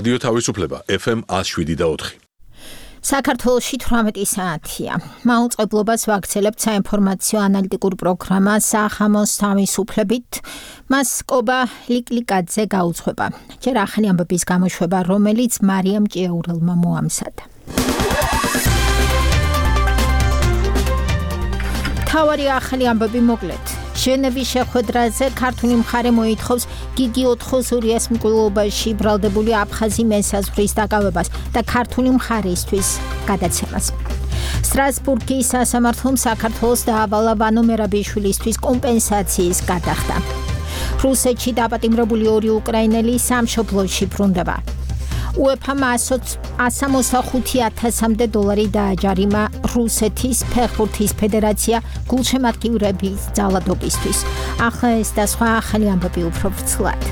რადიო თავისუფლება FM 107.4. საქართველოში 18 საათია. მაუწყებლობას ვაგრძელებთ საინფორმაციო ანალიტიკურ პროგრამა სახამოს თავისუფლებით. მას კობა ლიკლიკაძე გაუძღვება. ჯერ ახალი ამბების გამოშვება, რომელიც მარიამ ჭიაურელმა მოამზადა. თავარი ახალი ამბები მოკლედ. ჟენევის შეხვედრაზე ქართული მხარე მოითხოვს გიგი ოთხოზურიას მკვლელობაში ბრალდებული აფხაზი მესაზღვრის დაკავებას და ქართული მხარისთვის გადაცემას. სტრასბურგის სასამართლომ საქართველოს დაავალა ვანო მერაბიშვილისთვის კომპენსაციის გადახდა. რუსეთში დაპატიმრებული 2 უკრაინელი სამშობლოში ბრუნდება. UEFA-მა $165,000 დააჯარიმა რუსეთის ფეხბურთის ფედერაცია გულშემატკივრების ძალადობისთვის. ახლა ეს და სხვა ახალი ამბები უფრო ვრცლად.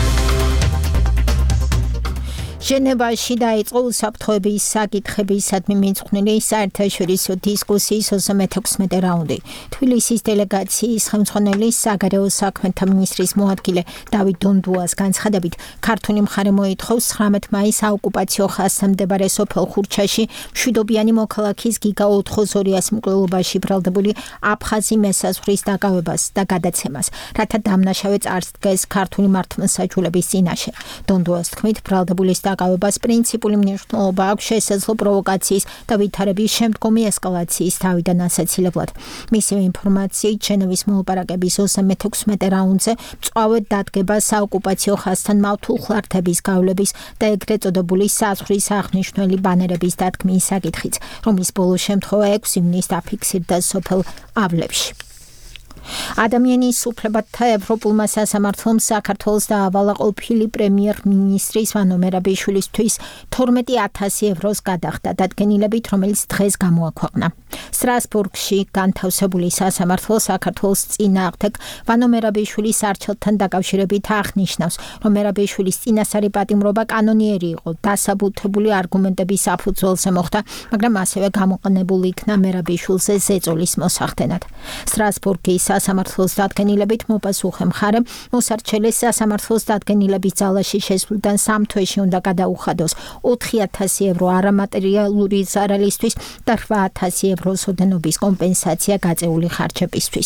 ჟენევაში დაიწყო უსაფრთხოების საკითხებისადმი მიძღვნილი საერთაშორისო დისკუსიის 36 რაუნდი. თბილისის დელეგაციის ხელმძღვანელი საგარეო საქმეთა მინისტრის მოადგილე დავით დონდუას განცხადებით, ქართული მხარე მოითხოვს 19 მაისს საოკუპაციო ხაზთან მდებარე სოფელ ხურჩაში მშვიდობიანი მოქალაქის გიგა ოთხოზორიას მკვლელობაში ბრალდებული აფხაზი მესაზღვრის დაკავებას და გადაცემას, რათა დამნაშავე წარს დგეს ქართული მართლმსაჯულების წინაშე. დონდუას თქმით, ბრალდებულის დაკავებას პრინციპული მნიშვნელობა აქვს შესაძლო პროვოკაციის და ვითარების შემდგომი ესკალაციის თავიდან ასაცილებლად. მისივე ინფორმაციით, ჟენევის მოლაპარაკების 36 რაუნდზე მწვავედ დადგება საოკუპაციო ხაზთან მავთულხლართების გავლების და ეგრეთ წოდებული საზღვრის აღნიშნული ბანერების დადგმის საკითხიც, რომლის ბოლო შემთხვევა 6 ივნისს დაფიქსირდა სოფელ ავლებში. ადამიანის უფლებათა ევროპულმა სასამართლომ საქართველოს დაავალა ყოფილი პრემიერ-მინისტრის ვანო მერაბიშვილისთვის 12,000 ევროს გადახდა დადგენილებით, რომელიც დღეს გამოაქვეყნა. სტრასბურგში განთავსებული სასამართლო საქართველოს წინააღმდეგ ვანო მერაბიშვილის არჩევთან დაკავშირებით აღნიშნავს, რომ მერაბიშვილის წინასწარი პატიმრობა კანონიერი იყო, დასაბუთებული არგუმენტების საფუძველზე მოხდა, მაგრამ ასევე გამოყენებული იქნა მერაბიშვილზე ზეწოლის მოსახდენად. სტრასბურგის სასამართლოს დადგენილებით მოპასუხე მხარემ მოსარჩელეს სასამართლოს დადგენილების ძალაში შესვლიდან 3 თვეში უნდა გადაუხადოს 4,000 евро არამატერიალური ზარალისთვის და 8,000 ევროს ოდენობის კომპენსაცია გაწეული ხარჯებისთვის.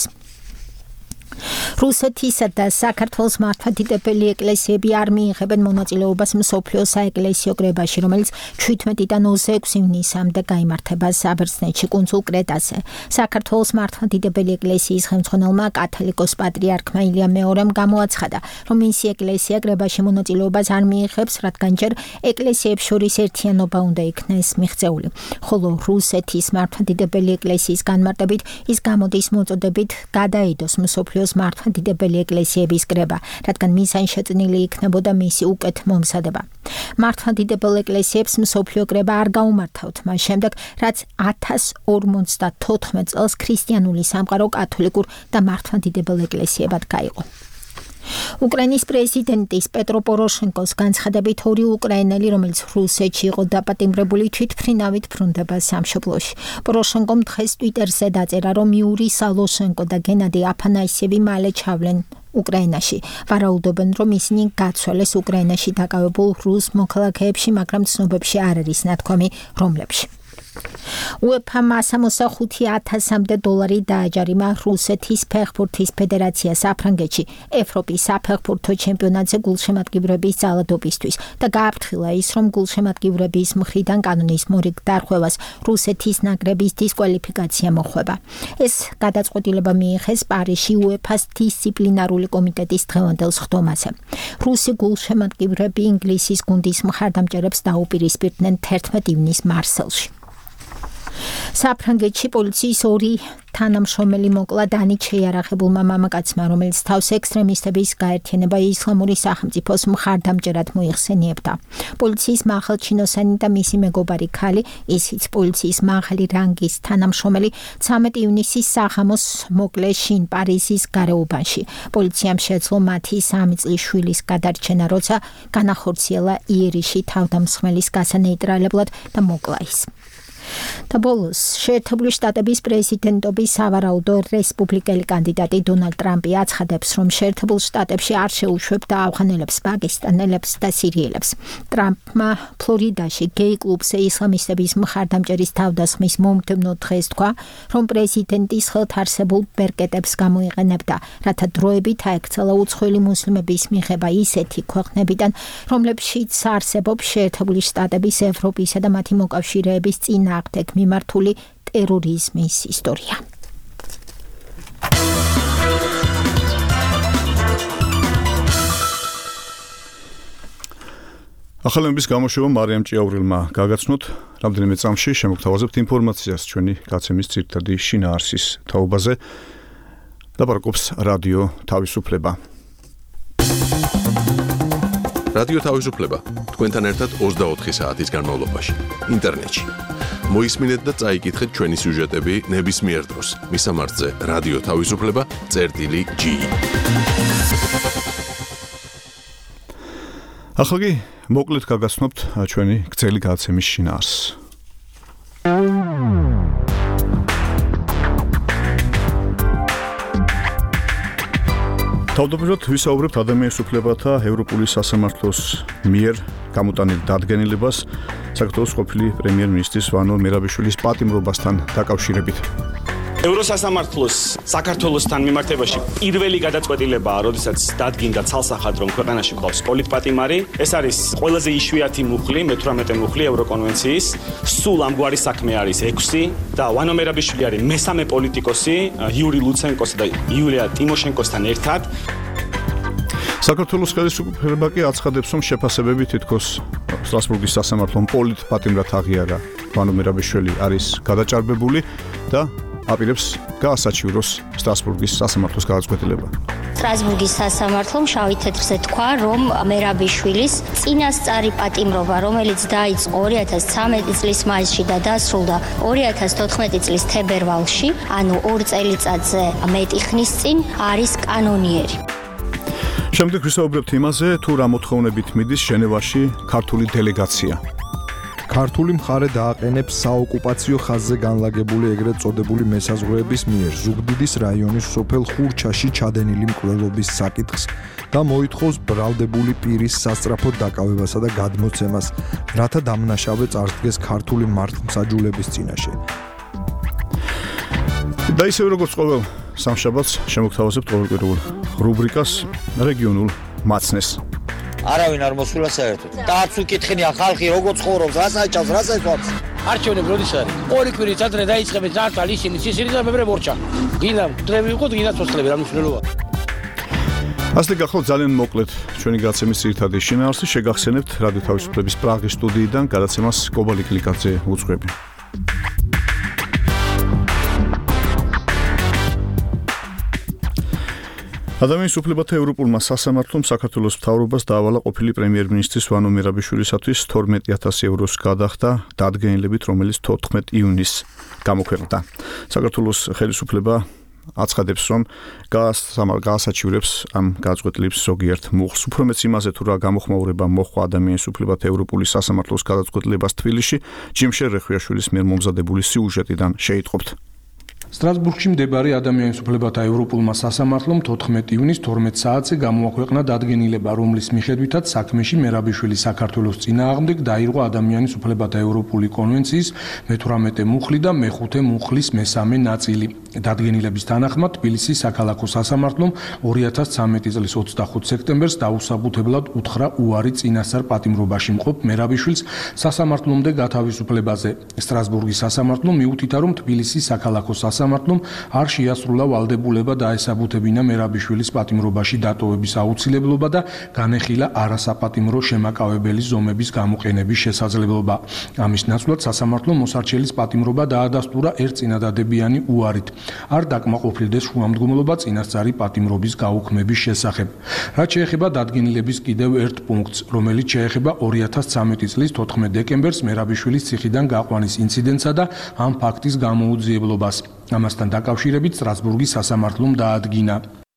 რუსეთისა და საქართველოს მართლმადიდებელი ეკლესიები არ მიიღებენ მონაწილეობას მსოფლიო საეკლესიო კრებაში, რომელიც 17-დან 26 ივნისამდე გაიმართება საბერძნეთში კუნძულ კრეტაზე. საქართველოს მართლმადიდებელი ეკლესიის ხელმძღვანელმა კათოლიკოს პატრიარქმა ილია მეორემ გამოაცხადა, რომ მისი ეკლესია კრებაში მონაწილეობას არ მიიღებს, რადგან ჯერ ეკლესიებს შორის ერთიანობა უნდა იქნეს მიღწეული. ხოლო რუსეთის მართლმადიდებელი ეკლესიის განმარტებით ის გამოდის მოწოდებით გადაიდოს მსოფლიო მართლმადიდებელი ეკლესიების კრება, რადგან მისანი შეწნილი იქნებოდა მისი უკეთ მომზადება. მართლმადიდებელ ეკლესიებს მსოფლიო კრება არ გაუმართავთ მას შემდეგ, რაც 1054 წელს ქრისტიანული სამყარო კათოლიკურ და მართლმადიდებელ ეკლესიებად გაიყო. უკრაინის პრეზიდენტის პეტრო პოროშენკოს განცხადებით 2 უკრაინელი, რომელიც რუსეთში იყო დაპატიმრებული, თვითმფრინავით ბრუნდება სამშობლოში. პოროშენკომ დღეს ტვიტერზე დაწერა, რომ იური სალოშენკო და გენადი აფანასიევი მალე ჩავლენ უკრაინაში. ვარაუდობენ, რომ ისინი გაცვალეს უკრაინაში დაკავებულ რუს მოქალაქეებში, მაგრამ ცნობებში არ არის ნათქვამი რომლებში. UEFA-მა $165,000 დააჯარიმა რუსეთის ფეხბურთის ფედერაციას საფრანგეთში ევროპის საფეხბურთო ჩემპიონატზე გულშემატკივრების ძალადობისთვის და გააფრთხილა ის, რომ გულშემატკივრების მხრიდან კანონის მორიგ დარღვევას რუსეთის ნაკრების დისკვალიფიკაცია მოხვება. ეს გადაწყვეტილება მიიღეს პარიზში UEFA-ს დისციპლინარული კომიტეტის დღევანდელ სხდომაზე. რუსი გულშემატკივრები ინგლისის გუნდის მხარდამჭერებს დაუპირისპირდნენ 11 ივნისს მარსელში. საფრანგეთში პოლიციის 2 თანამშრომელი მოკლა დანით შეიარაღებულმა მამაკაცმა, რომელიც თავს ექსტრემისტების გაერთიანება ისლამური სახელმწიფოს მხარდამჭერად მოიხსენიებდა. პოლიციის მაღალჩინოსანი და მისი მეგობარი ქალი, ისიც პოლიციის მაღალი რანგის თანამშრომელი, 13 ივნისის საღამოს მოკლეს შინ პარიზის გარეუბანში. პოლიციამ შეძლო მათი 3 წლის შვილის გადარჩენა, როცა განახორციელა იერიში თავდამსხმელის გასანეიტრალებლად და მოკლა ის. და ბოლოს შეერთებული შტატების პრეზიდენტობის სავარაუდო რესპუბლიკელი კანდიდატი დონალდ ტრამპი აცხადებს, რომ შეერთებულ შტატებში არ შეუშვებდა ავღანელებს, პაკისტანელებს და სირიელებს. ტრამპმა ფლორიდაში გეი კლუბზე ისლამისტების მხარდამჭერის თავდასხმის მომდევნო დღეს თქვა, რომ პრეზიდენტის ხელთ არსებულ ბერკეტებს გამოიყენებდა, რათა დროებით აექცელა უცხოელი მუსლიმების მიღება ისეთი ქვეყნებიდან, რომლებშიც არსებობს შეერთებული შტატების, ევროპისა და მათი მოკავშირეების წინააღმდეგ მიმართული ტერორიზმის ისტორია. ახალების გამოშვება მარიამ ჭიაურილმა გაგაცნოთ, რამდენიმე წამში შემოგთავაზებთ ინფორმაციას ჩვენი გაცემის ძირითადი შინაარსის თაობაზე. ლაპარაკობს რადიო თავისუფლება. რადიო თავისუფლება თქვენთან ერთად 24 საათის განმავლობაში ინტერნეტში. მოისმინეთ და წაიკითხეთ ჩვენი სიუჟეტები ნებისმიერ დროს. მისამართზე რადიო თავისუფლება.gi. ახლა მოკლედ გაგაცნობთ ჩვენი გრძელი გაცემის შინაარსს. თავდაპირველად ვისაუბრებთ ადამიანის უფლებათა ევროპული სასამართლოს მიერ გამოტანილ დადგენილებას საქართველოს ყოფილი პრემიერ-მინისტრის ვანო მერაბიშვილის პატიმრობასთან დაკავშირებით. ევროსასამართლოს საქართველოსთან მიმართებაში პირველი გადაწყვეტილებაა, როდესაც დადგინდა ცალსახად, რომ ქვეყანაში გვყავს პოლიტპატიმარი. ეს არის ყველაზე იშვიათი მუხლი, მე-18 მუხლი ევროკონვენციის. სულ ამგვარი საქმე არის 6 და ვანო მერაბიშვილი არის მესამე პოლიტიკოსი იური ლუცენკოსა და იულია ტიმოშენკოსთან ერთად. საქართველოს ხელისუფლება კი აცხადებს, რომ შეფასებები თითქოს სტრასბურგის სასამართლომ პოლიტპატიმრად აღიარა ვანო მერაბიშვილი არის გადაჭარბებული და აპირებს გაასაჩივროს სტრასბურგის სასამართლოს გადაწყვეტილება. სტრასბურგის სასამართლომ შავი თეთრზე თქვა, რომ მერაბიშვილის წინასწარი პატიმრობა, რომელიც დაიწყო 2013 წლის მაისში და დასრულდა 2014 წლის თებერვალში, ანუ 2 წელიწადზე მეტი ხნის წინ, არის კანონიერი. შემდეგ ვისაუბრებთ იმაზე, თუ რა მოთხოვნებით მიდის ჟენევაში ქართული დელეგაცია. ქართული მხარე დააყენებს საოკუპაციო ხაზზე განლაგებული ეგრეთ წოდებული მესაზღვრეების მიერ ზუგდიდის რაიონის სოფელ ხურჩაში ჩადენილი მკვლელობის საკითხს და მოითხოვს ბრალდებული პირის სასწრაფო დაკავებასა და გადმოცემას, რათა დამნაშავე წარსდგეს ქართული მართლმსაჯულების წინაშე. და ისევე როგორც ყოველ სამშაბათს შემოგთავაზებთ ყოველკვირეულ რუბრიკას რეგიონულ მაცნეს. არავინ არ მოსულა საერთოდ. დააც უკითხენია ხალხი როგორ ცხოვრობს, რას აჭავს, რას ეწვავს. არჩევნები როდის არის? ორი კვირის ადრე დაიწყებენ ძარცვალ ისინი სისხლი და მებრე მორჩა. გინდა დრები ვიყოთ, გინდა ცოცხლები, რა მნიშვნელობა. ასე გახლავთ ძალიან მოკლედ ჩვენი გაცემის ძირითადი შინაარსი, შეგახსენებთ რადიო თავისუფლების პრაღის სტუდიიდან გადაცემას კობალი კლიკაძე უძღვები. ადამიანის უფლებათა ევროპულმა სასამართლომ საქართველოს მთავრობას დაავალა ყოფილი პრემიერ-მინისტრის ვანო მერაბიშვილისათვის 12,000 ევროს გადახდა დადგენილებით, რომელიც 14 ივნისს გამოქვეყნდა. საქართველოს ხელისუფლება აცხადებს, რომ გაასაჩივრებს ამ გადაწყვეტილების ზოგიერთ მუხლს. უფრო მეც იმაზე, თუ რა გამოხმაურება მოჰყვა ადამიანის უფლებათა ევროპული სასამართლოს გადაწყვეტილებას თბილისში, ჯიმშერ რეხვიაშვილის მიერ მომზადებული სიუჟეტიდან შეიტყობთ. სტრასბურგში მდებარე ადამიანის უფლებათა ევროპულმა სასამართლომ 14 ივნის 12 საათზე გამოაქვეყნა დადგენილება, რომლის მიხედვითაც საქმეში მერაბიშვილი საქართველოს წინააღმდეგ დაირღვა ადამიანის უფლებათა ევროპული კონვენციის მე-18 მუხლი და მე-5 მუხლის მესამე ნაწილი. დადგენილების თანახმად თბილისის საქალაქო სასამართლომ 2013 წლის 25 სექტემბერს დაუსაბუთებლად უთხრა უარი წინასწარ პატიმრობაში მყოფ მერაბიშვილს სასამართლომდე გათავისუფლებაზე. სტრასბურგის სასამართლომ მიუთითა, რომ თბილისის საქალაქო სასამართლომ არ შეასრულა ვალდებულება დაესაბუთებინა მერაბიშვილის პატიმრობაში დატოვების აუცილებლობა და განეხილა არასაპატიმრო შემაკავებელი ზომების გამოყენების შესაძლებლობა. ამის ნაცვლად სასამართლომ მოსარჩელის პატიმრობა დაადასტურა ერთწინადადებიანი უარით. არ დაკმაყოფილდეს შუამდგომლობა წინასწარი პატიმრობის გაუქმების შესახებ. რაც შეეხება დადგენილების კიდევ ერთ პუნქტს, რომელიც შეეხება 2013 წლის 14 დეკემბერს მერაბიშვილის ციხიდან გაყვანის ინციდენტსა და ამ ფაქტის გამოუძიებლობას. ამასთან დაკავშირებით სტრასბურგის სასამართლომ დაადგინა.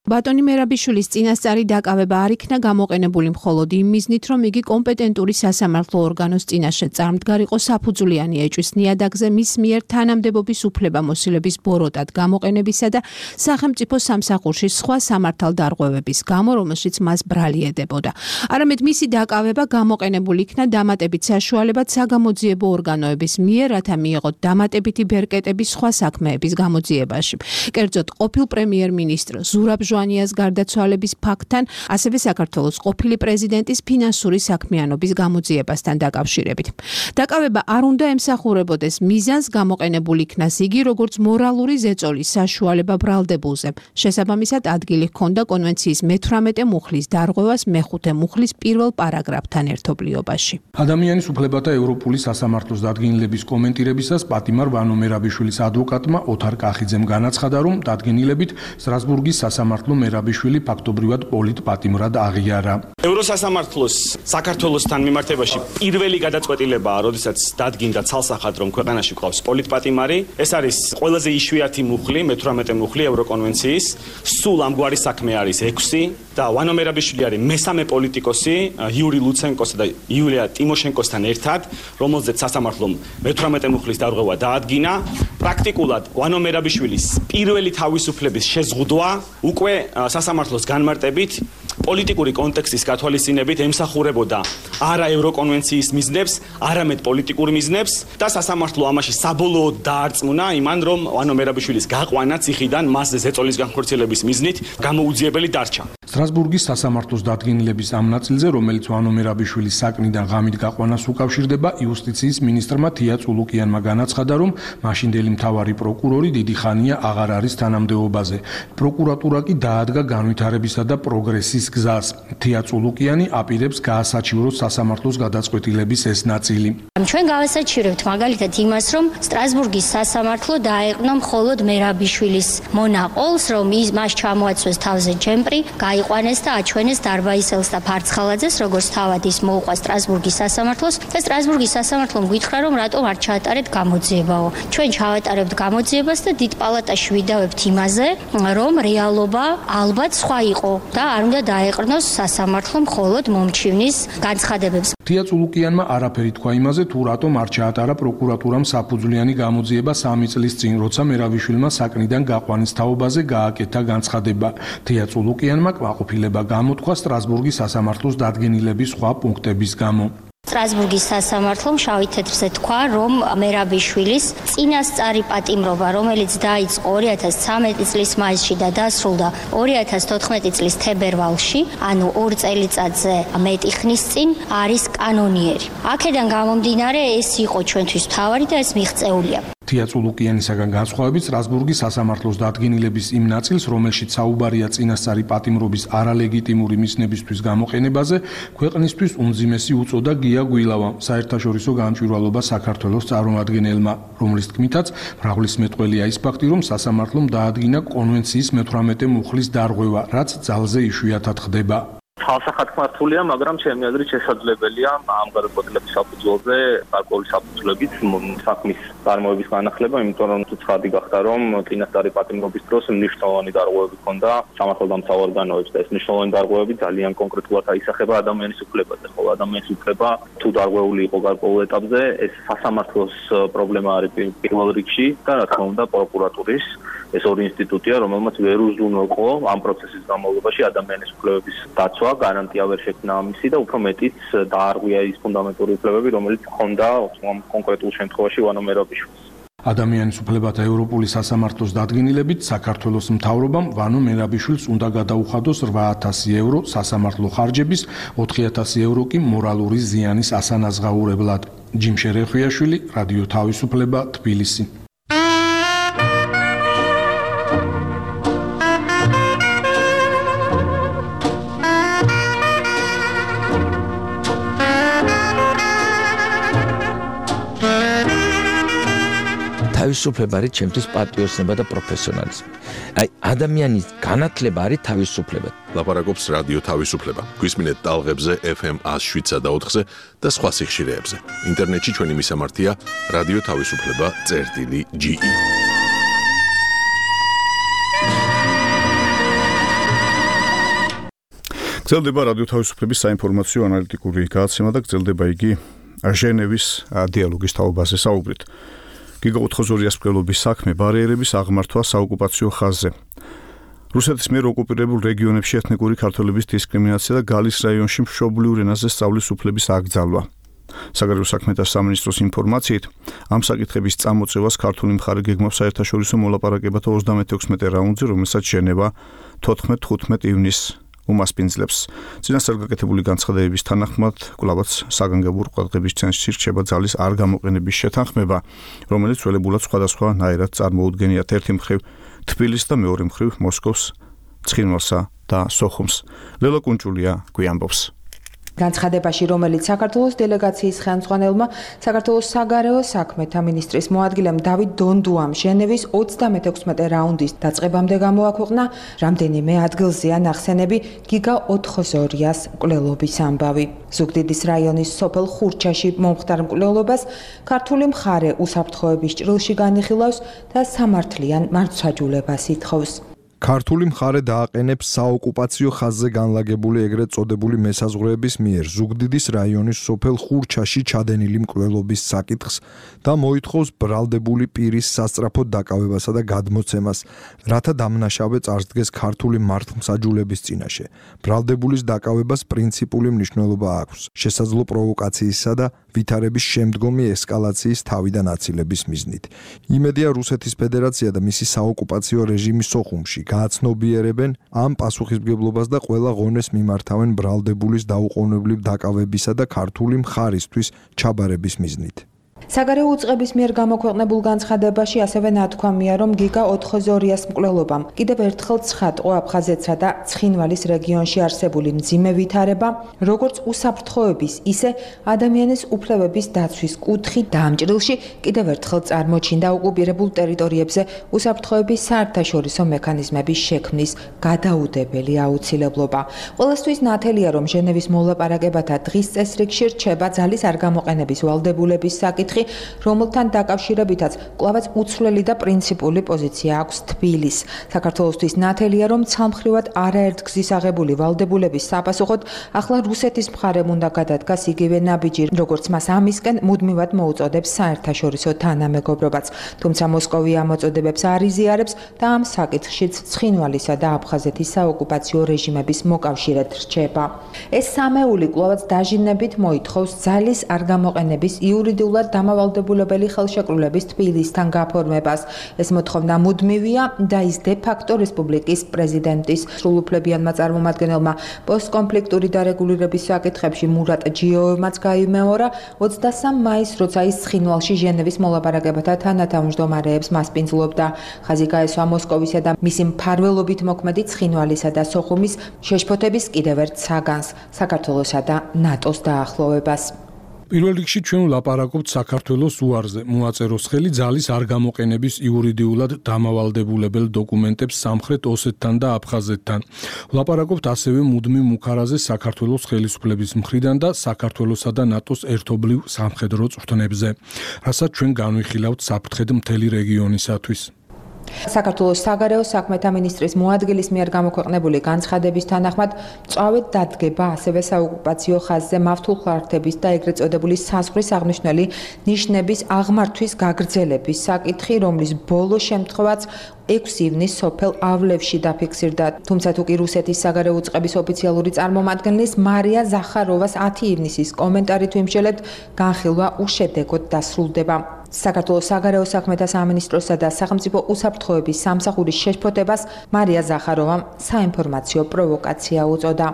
ბატონი მერაბიშვილის წინასწარი დაკავება არ იქნა გამოყენებული მხოლოდ იმ მიზნით, რომ იგი კომპეტენტური სასამართლო ორგანოს წინაშე წარმდგარიყო საფუძვლიანი ეჭვის ნიადაგზე მის მიერ თანამდებობის უფლებამოსილების ბოროტად გამოყენებისა და სახელმწიფო სამსახურში სხვა სამართალდარღვევების გამო, რომელშიც მას ბრალი ედებოდა. არამედ მისი დაკავება გამოყენებული იქნა დამატებით საშუალებად საგამოძიებო ორგანოების მიერ, რათა მიეღოთ დამატებითი ბერკეტები სხვა საქმეების გამოძიებაში. კერძოდ, ყოფილ პრემიერ-მინისტრ ზურაბ ჟვანიას გარდაცვალების ფაქტთან, ასევე საქართველოს ყოფილი პრეზიდენტის ფინანსური საქმიანობის გამოძიებასთან დაკავშირებით. დაკავება არ უნდა ემსახურებოდეს მიზანს, გამოყენებული იქნას იგი როგორც მორალური ზეწოლის საშუალება ბრალდებულზე. შესაბამისად, ადგილი ჰქონდა კონვენციის მე-18 მუხლის დარღვევას მე-5 მუხლის პირველ პარაგრაფთან ერთობლიობაში. ადამიანის უფლებათა ევროპული სასამართლოს დადგენილების კომენტირებისას პატიმარ ვანო მერაბიშვილის ადვოკატმა ოთარ კახიძემ განაცხადა, რომ დადგენილებით სტრასბურგის სასამართლო მერაბიშვილი ფაქტობრივად პოლიტპატიმრად აღიარა. ევროსასამართლოს საქართველოსთან მიმართებაში პირველი გადაწყვეტილებაა, როდესაც დადგინდა ცალსახად, რომ ქვეყანაში გვყავს პოლიტპატიმარი. ეს არის ყველაზე იშვიათი მუხლი, მე-18 მუხლი ევროკონვენციის. სულ ამგვარი საქმე არის 6 და ვანო მერაბიშვილი არის მესამე პოლიტიკოსი იური ლუცენკოსა და იულია ტიმოშენკოსთან ერთად, რომელზეც სასამართლომ მე-18 მუხლის დარღვევა დაადგინა. პრაქტიკულად ვანო მერაბიშვილის პირველი თავისუფლების შეზღუდვა უკვე სასამართლოს განმარტებით პოლიტიკური კონტექსტის გათვალისწინებით ემსახურებოდა არა ევროკონვენციის მიზნებს, არამედ პოლიტიკურ მიზნებს და სასამართლო ამაში საბოლოოდ დაარწმუნა იმან, რომ ვანო მერაბიშვილის გაყვანა ციხიდან მასზე ზეწოლის განხორციელების მიზნით გამოუძიებელი დარჩა. სტრასბურგის სასამართლოს დადგენილების ამ ნაწილზე, რომელიც ვანო მერაბიშვილის საკნიდან ღამით გაყვანას უკავშირდება, იუსტიციის მინისტრმა თია წულუკიანმა განაცხადა, რომ მაშინდელი მთავარი პროკურორი დიდი ხანია აღარ არის თანამდებობაზე. პროკურატურა კი დაადგა განვითარებისა და პროგრესის გზას. თია წულუკიანი აპირებს გაასაჩივროს სასამართლოს გადაწყვეტილების ეს ნაწილი. ჩვენ გავასაჩივრებთ მაგალითად იმას, რომ სტრასბურგის სასამართლო დაეყნა მხოლოდ მერაბიშვილის მონაყოლს, რომ მას ჩამოაცვეს თავზე ჯემპრი, გაიყვანეს და აჩვენეს დარბაისელს და ფარცხალაძეს, როგორც თავად ის მოუყვა სტრასბურგის სასამართლოს და სტრასბურგის სასამართლომ გითხრა, რომ რატომ არ ჩაატარეთ გამოძიებაო. ჩვენ ჩავატარებთ გამოძიებას და დიდ პალატაში ვიდავებთ იმაზე, რომ რეალობა ალბათ სხვა იყო და არ უნდა დაეყრნოს სასამართლო მხოლოდ მომჩივნის განცხადებებს. თია წულუკიანმა არაფერი თქვა იმაზე, თუ რატომ არ ჩაატარა პროკურატურამ საფუძვლიანი გამოძიება 3 წლის წინ, როცა მერაბიშვილმა საკნიდან გაყვანის თაობაზე გააკეთა განცხადება. თია წულუკიანმა კმაყოფილება გამოთქვა სტრასბურგის სასამართლოს დადგენილების სხვა პუნქტების გამო. სტრასბურგის სასამართლომ შავი თეთრზე თქვა, რომ მერაბიშვილის წინასწარი პატიმრობა, რომელიც დაიწყო 2013 წლის მაისში და დასრულდა 2014 წლის თებერვალში, ანუ 2 წელიწადზე მეტი ხნის წინ, არის კანონიერი. აქედან გამომდინარე, ეს იყო ჩვენთვის მთავარი და ეს მიღწეულია. თია წულუკიანისაგან განსხვავებით, სტრასბურგის სასამართლოს დადგენილების იმ ნაწილს, რომელშიც საუბარია წინასწარი პატიმრობის არალეგიტიმური მიზნებისთვის გამოყენებაზე, ქვეყნისთვის უმძიმესი უწოდა გია გვილავამ, საერთაშორისო გამჭვირვალობა საქართველოს წარმომადგენელმა, რომლის თქმითაც მრავლის მეტყველია ის ფაქტი, რომ სასამართლომ დაადგინა კონვენციის მე-18 მუხლის დარღვევა, რაც ძალზე იშვიათად ხდება. ხალხსახად მართულია, მაგრამ ჩემი აზრით შესაძლებელია ამ გადაწყვეტილების საფუძველზე გარკვეული საფუძვლებით საქმის წარმოების განახლება, იმიტომ რომ ცხადი გახდა, რომ წინასწარი პატიმრობის დროს მნიშვნელოვანი დარღვევები ჰქონდა სამართალდამცავ ორგანოებს და ეს მნიშვნელოვანი დარღვევები ძალიან კონკრეტულად აისახება ადამიანის უფლებაზე, ხოლო ადამიანის უფლება თუ დარღვეული იყო გარკვეულ ეტაპზე, ეს სასამართლოს პრობლემა არის პირველ რიგში და რა თქმა უნდა პროკურატურის ეს ორი ინსტიტუტია, რომელმაც ვერ უზრუნველყო ამ პროცესის განმავლობაში ადამიანის უფლებების დაცვა, გარანტია ვერ შექმნა ამისი და უფრო მეტიც დაარღვია ის ფუნდამენტური უფლებები, რომელიც ჰქონდა კონკრეტულ შემთხვევაში ვანო მერაბიშვილს. ადამიანის უფლებათა ევროპული სასამართლოს დადგენილებით საქართველოს მთავრობამ ვანო მერაბიშვილს უნდა გადაუხადოს 8,000 евро სასამართლო ხარჯების, 4,000 евро კი მორალური ზიანის ასანაზღაურებლად. ჯიმ შერეხვიაშვილი, რადიო თავისუფლება, თბილისი. თავისუფლება არის ჩემთვის პატრიოტიზმი და პროფესიონალიზმი. აი ადამიანის განათლება არის თავისუფლება. ლაპარაკობს რადიო თავისუფლება. გვისმინეთ ტალღებზე FM 107 და 4-ზე და სხვა სიხშირეებზე. ინტერნეტში ჩვენი მისამართია რადიო თავისუფლება.ge. გრძელდება რადიო თავისუფლების საინფორმაციო ანალიტიკური გადაცემა და გრძელდება იგი ჟენევის დიალოგის თაობაზე საუბრით. გიგა ოთხოზორიას მკვლელობის საქმე, ბარიერების აღმართვა საოკუპაციო ხაზზე. რუსეთის მიერ ოკუპირებულ რეგიონებში ეთნიკური ქართველების დისკრიმინაცია და გალის რაიონში მშობლიურ ენაზე სწავლის უფლების აკრძალვა. საგარეო საქმეთა სამინისტროს ინფორმაციით, ამ საკითხების წამოწევას ქართული მხარე გეგმავს საერთაშორისო მოლაპარაკებათა 36 რაუნდზე, რომელსაც ჟენევა 14-15 ივნისს უმასპინძლებს. წინასწარ გაკეთებული განცხადებების თანახმად, კვლავაც საგანგებო ყურადღების ცენტრში რჩება ძალის არ გამოყენების შეთანხმება, რომელიც ძველებურად სხვადასხვანაირად წარმოუდგენიათ ერთი მხრივ თბილისს და მეორე მხრივ მოსკოვს, ცხინვალსა და სოხუმს. ლელა კუნჭულია გვიანბობს. განცხადებაში, რომელიც საქართველოს დელეგაციის ხელმძღვანელმა საქართველოს საგარეო საქმეთა მინისტრის მოადგილემ დავით დონდუამ ჟენევის 36 რაუნდის დაწყებამდე გამოაქვეყნა, რამდენიმე ადგილზეა ნახსენები გიგა ოთხოზორიას მკვლელობის ამბავი. ზუგდიდის რაიონის სოფელ ხურჩაში მომხდარ მკვლელობას ქართული მხარე უსაფრთხოების ჭრილში განიხილავს და სამართლიან მართლმსაჯულებას ითხოვს. ქართული მხარე დააყენებს საოკუპაციო ხაზზე განლაგებული ეგრეთ წოდებული მესაზღვრეების მიერ ზუგდიდის რაიონის სოფელ ხურჩაში ჩადენილი მკვლელობის საკითხს და მოითხოვს ბრალდებული პირის სასწრაფო დაკავებასა და გადმოცემას, რათა დამნაშავე წარსდგეს ქართული მართლმსაჯულების წინაშე. ბრალდებულის დაკავებას პრინციპული მნიშვნელობა აქვს, შესაძლო პროვოკაციისა და ვითარების შემდგომი ესკალაციის თავიდან აცილების მიზნით. იმედია რუსეთის ფედერაცია და მისი საოკუპაციო რეჟიმი სოხუმში გააცნობიერებენ ამ პასუხისმგებლობას და ყველა ღონეს მიმართავენ ბრალდებულის დაუყოვნებლივ დაკავებისა და ქართული მხარისთვის ჩაბარების მიზნით. საგარეო უწყების მიერ გამოქვეყნებულ განცხადებაში ასევე ნათქვამია, რომ გიგა ოთხოზორიას მკვლელობამ კიდევ ერთხელ ცხადყო აფხაზეთსა და ცხინვალის რეგიონში არსებული მძიმე ვითარება, როგორც უსაფრთხოების, ისე ადამიანის უფლებების დაცვის კუთხი დამჭრილში კიდევ ერთხელ წარმოჩინდა ოკუპირებულ ტერიტორიებზე უსაფრთხოების საერთაშორისო მექანიზმების შექმნის გადაუდებელი აუცილებლობა. ყველასთვის ნათელია, რომ ჟენევის მოლაპარაკებათა დღის წესრიგში რჩება ძალის არ გამოყენების ვალდებულების საკითხი, რომელთან დაკავშირებითაც კვლავაც უცვლელი და პრინციპული პოზიცია აქვს თბილისს. საქართველოსთვის ნათელია, რომ ცალმხრივად არაერთგზის აღებული ვალდებულების საპასუხოდ ახლა რუსეთის მხარემ უნდა გადადგას იგივე ნაბიჯი, როგორც მას ამისკენ მუდმივად მოუწოდებს საერთაშორისო თანამეგობრობაც. თუმცა მოსკოვი ამ მოწოდებებს არ იზიარებს და ამ საკითხშიც ცხინვალისა და აფხაზეთის საოკუპაციო რეჟიმების მოკავშირედ რჩება. ეს სამეული კვლავაც დაჟინებით მოითხოვს ძალის არ გამოყენების იურიდიულად დამავალდებულებელი ხელშეკრულების თბილისთან გაფორმებას. ეს მოთხოვნა მუდმივია და ის დე-ფაქტო რესპუბლიკის პრეზიდენტის სრულუფლებიანმა წარმომადგენელმა პოსტკონფლიქტური დარეგულირების საკითხებში მურატ ჯიოვემაც გაიმეორა 23 მაისს, როცა ის ცხინვალში ჟენევის მოლაპარაკებათა თანათავმჯდომარეებს მასპინძლობდა. ხაზი გაესვა მოსკოვისა და მისი მფარველობით მოქმედი ცხინვალისა და სოხუმის შეშფოთების კიდევ ერთ საგანს, საქართველოსა და ნატოს დაახლოვებას. პირველ რიგში ჩვენ ვლაპარაკობთ საქართველოს უარზე, მოაწეროს ხელი ძალის არ გამოყენების იურიდიულად დამავალდებულებელ დოკუმენტებს სამხრეთ ოსეთთან და აფხაზეთთან. ვლაპარაკობთ ასევე მუდმივ მუქარაზე საქართველოს ხელისუფლების მხრიდან და საქართველოსა და ნატოს ერთობლივ სამხედრო წვრთნებზე, რასაც ჩვენ განვიხილავთ საფრთხედ მთელი რეგიონისათვის. საქართველოს საგარეო საქმეთა მინისტრის მოადგილის მიერ გამოქვეყნებული განცხადების თანახმად, წავედ დადგება ასევე საოკუპაციო ხაზზე მავთულხლართების და ეგრეთ წოდებული საზღვრის აღნიშნული ნიშნების აღმართვის გაგრძელების საკითხი, რომლის ბოლო შემთხვევაც 6 ივნისს სოფელ ავლევში დაფიქსირდა. თუმცა თუ კი რუსეთის საგარეო უწყების ოფიციალური წარმომადგენლის მარია ზახაროვას 10 ივნისის კომენტარით ვიმსჯელებთ, განხილვა უშედეგოდ დასრულდება. საქართველოს საგარეო საქმეთა სამინისტროსა და სახელმწიფო უსაფრთხოების სამსახურის შეშფოთებას მარია ზახაროვამ საინფორმაციო პროვოკაცია უწოდა.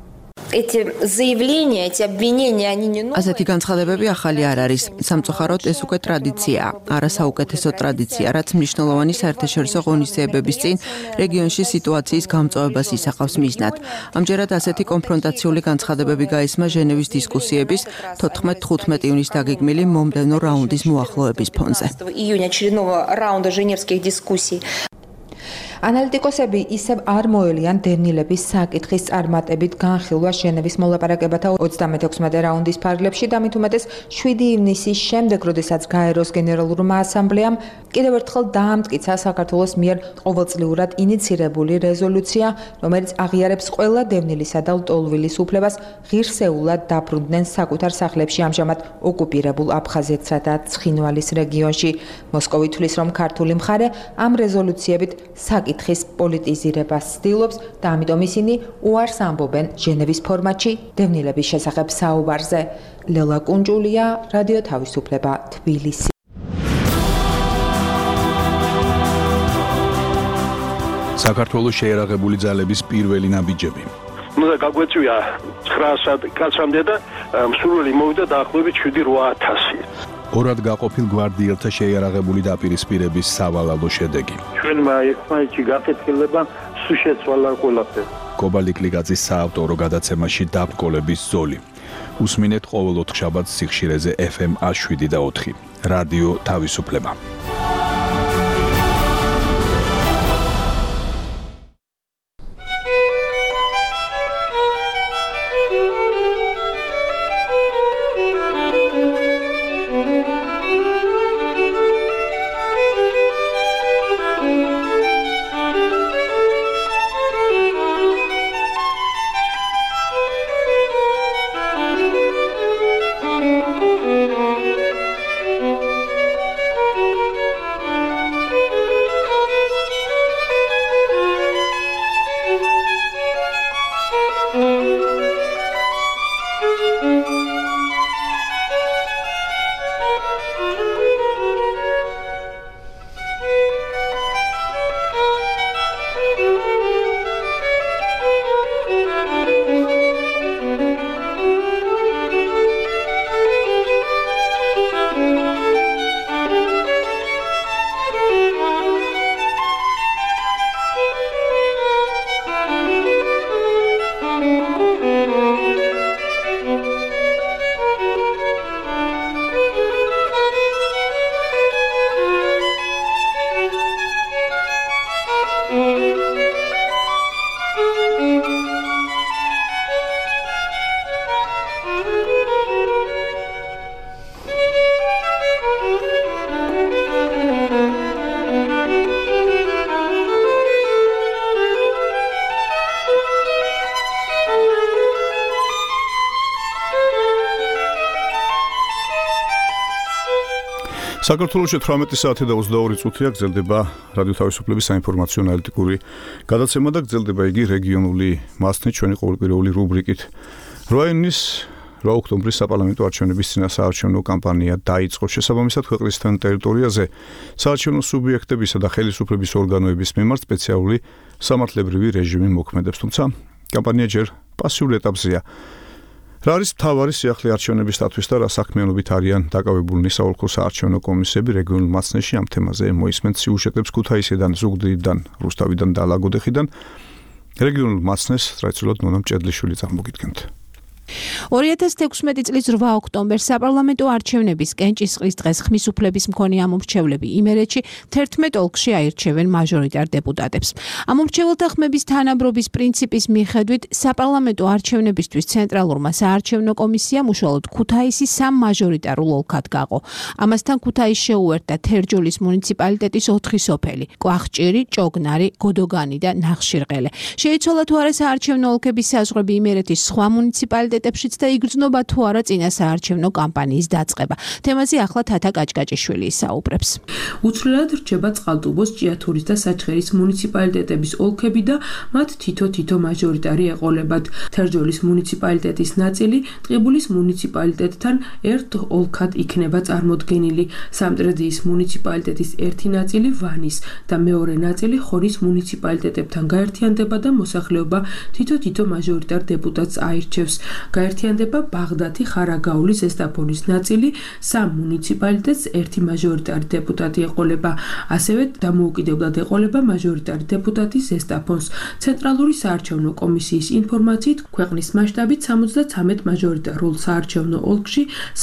ასეთი განცხადებები ახალი არ არის. სამწუხაროდ ეს უკვე ტრადიციაა, არა საუკეთესო ტრადიცია, რაც მნიშვნელოვანი საერთაშორისო ღონისძიებების წინ რეგიონში სიტუაციის გამწვავებას ისახავს მიზნად. ამჯერად ასეთი კონფრონტაციული განცხადებები გაისმა ჟენევის დისკუსიების 14-15 ივნისს დაგეგმილი მომდევნო რაუნდის მოახლოების ფონზე. ანალიტიკოსები ისევ არ მოელიან დევნილების საკითხის წარმატებით განხილვა ჟენევის მოლაპარაკებათა 36 რაუნდის ფარგლებში და მით უმეტეს 7 ივნისის შემდეგ, როდესაც გაეროს გენერალურმა ასამბლეამ კიდევ ერთხელ დაამტკიცა საქართველოს მიერ ყოველწლიურად ინიცირებული რეზოლუცია, რომელიც აღიარებს ყველა დევნილისა და ლტოლვილის უფლებას ღირსეულად დაბრუნდნენ საკუთარ სახლებში ამჟამად ოკუპირებულ აფხაზეთსა და ცხინვალის რეგიონში. მოსკოვი თვლის, რომ ქართული მხარე ამ რეზოლუციებით საკითხის პოლიტიზირებას ცდილობს და ამიტომ ისინი უარს ამბობენ ჟენევის ფორმატში დევნილების შესახებ საუბარზე. ლელა კუნჯულია, რადიო თავისუფლება, თბილისი. საქართველოს შეერაღებული ძალების პირველი ნაბიჯები. უნდა გაგვეწვია 900 კაცამდე და მსურველი მოვიდა დაახლოებით 7-8000. ორად გაყოფილ გვარდიელთა შეიარაღებული დაპირისპირების სავალალო შედეგი. ჩვენმა ერთმანეთში გაკეთილება სულ შეცვალა ყველაფერი. კობალტიკლიძის საავტორო გადაცემაში დაბრკოლების ზოლი. უსმინეთ ყოველ 4 შაბათს სიხშირეზე FM 107 და 4. რადიო თავისუფლება. საქართველოში 18 საათი და 22 წუთია გრძელდება რადიო თავისუფლების საინფორმაციო ანალიტიკური გადაცემა და გრძელდება იგი რეგიონული მასშტაბით ჩვენი ყოველკვირეული რუბრიკით. 8 ოქტომბრის საპარლამენტო არჩევნების წინასაარჩევნო კამპანია დაიწყო. შესაბამისად, ქვეყნის ტერიტორიაზე საარჩევნო სუბიექტებისა და ხელისუფლების ორგანოების მიმართ სპეციალური სამართლებრივი რეჟიმი მოქმედებს, თუმცა კამპანია ჯერ პასიურ ეტაპზეა. რა არის მთავარი სიახლე არჩევნების სტატუსის და რა საქმიანობით არიან დაკავებულნი საოლქო საარჩევნო კომისიები რეგიონულ მასშტაბში ამ თემაზე მოისმენთ სიუჟეტებს ქუთაისიდან, ზუგდიდიდან, რუსთავიდან და ლაგოდეხიდან. რეგიონულ მასშტაბს ტრადიციულად ნონა მჭედლიშვილი წარმოგიდგენთ. 2016 წლის 8 ოქტომბერს საპარლამენტო არჩევნების კენჭისყრის დღეს ხმის უფლების მქონე ამომრჩევლები იმერეთში 11 ოლქში აირჩევენ მაჟორიტარ დეპუტატებს. ამომრჩეველთა ხმების თანაბრობის პრინციპის მიხედვით საპარლამენტო არჩევნებისთვის ცენტრალურმა საარჩევნო კომისიამ უშუალოდ ქუთაისი 3 მაჟორიტარულ ოლქად გაყო. ამასთან ქუთაისს შეუერთდა თერჯოლის მუნიციპალიტეტის 4 სოფელი: კვახჭირი, ჭოგნარი, გოდოგანი და ნახშირღელე. შეიცვალა თუ არა საარჩევნო ოლქების საზღვრები იმერეთის სხვა მუნიციპალიტეტებშიც და იგრძნობა თუ არა წინა საარჩევნო კამპანიის დაწყება. თემაზე ახლა თათა კაჭკაჭიშვილი ისაუბრებს. უცვლელად რჩება წყალტუბოს, ჭიათურის და საჩხერის მუნიციპალიტეტების ოლქები და მათ თითო მაჟორიტარი ეყოლებათ. თერჯოლის მუნიციპალიტეტის ნაწილი ტყიბულის მუნიციპალიტეტთან ერთ ოლქად იქნება წარმოდგენილი. სამტრედიის მუნიციპალიტეტის ერთი ნაწილი ვანის და მეორე ნაწილი ხონის მუნიციპალიტეტებთან გაერთიანდება და მოსახლეობა თითო მაჟორიტარ დეპუტატს აირჩევს. გაერთიანდება ბაღდათი, ხარაგაული, ზესტაფონის ნაწილი, 3 მუნიციპალიტეტს 1 მაჟორიტარი დეპუტატი ეყოლება. ასევე დამოუკიდებლად ეყოლება მაჟორიტარი დეპუტატი ზესტაფონს. ცენტრალური საარჩევნო კომისიის ინფორმაციით, ქვეყნის მასშტაბით 73 მაჟორიტარულ საარჩევნო ოლქში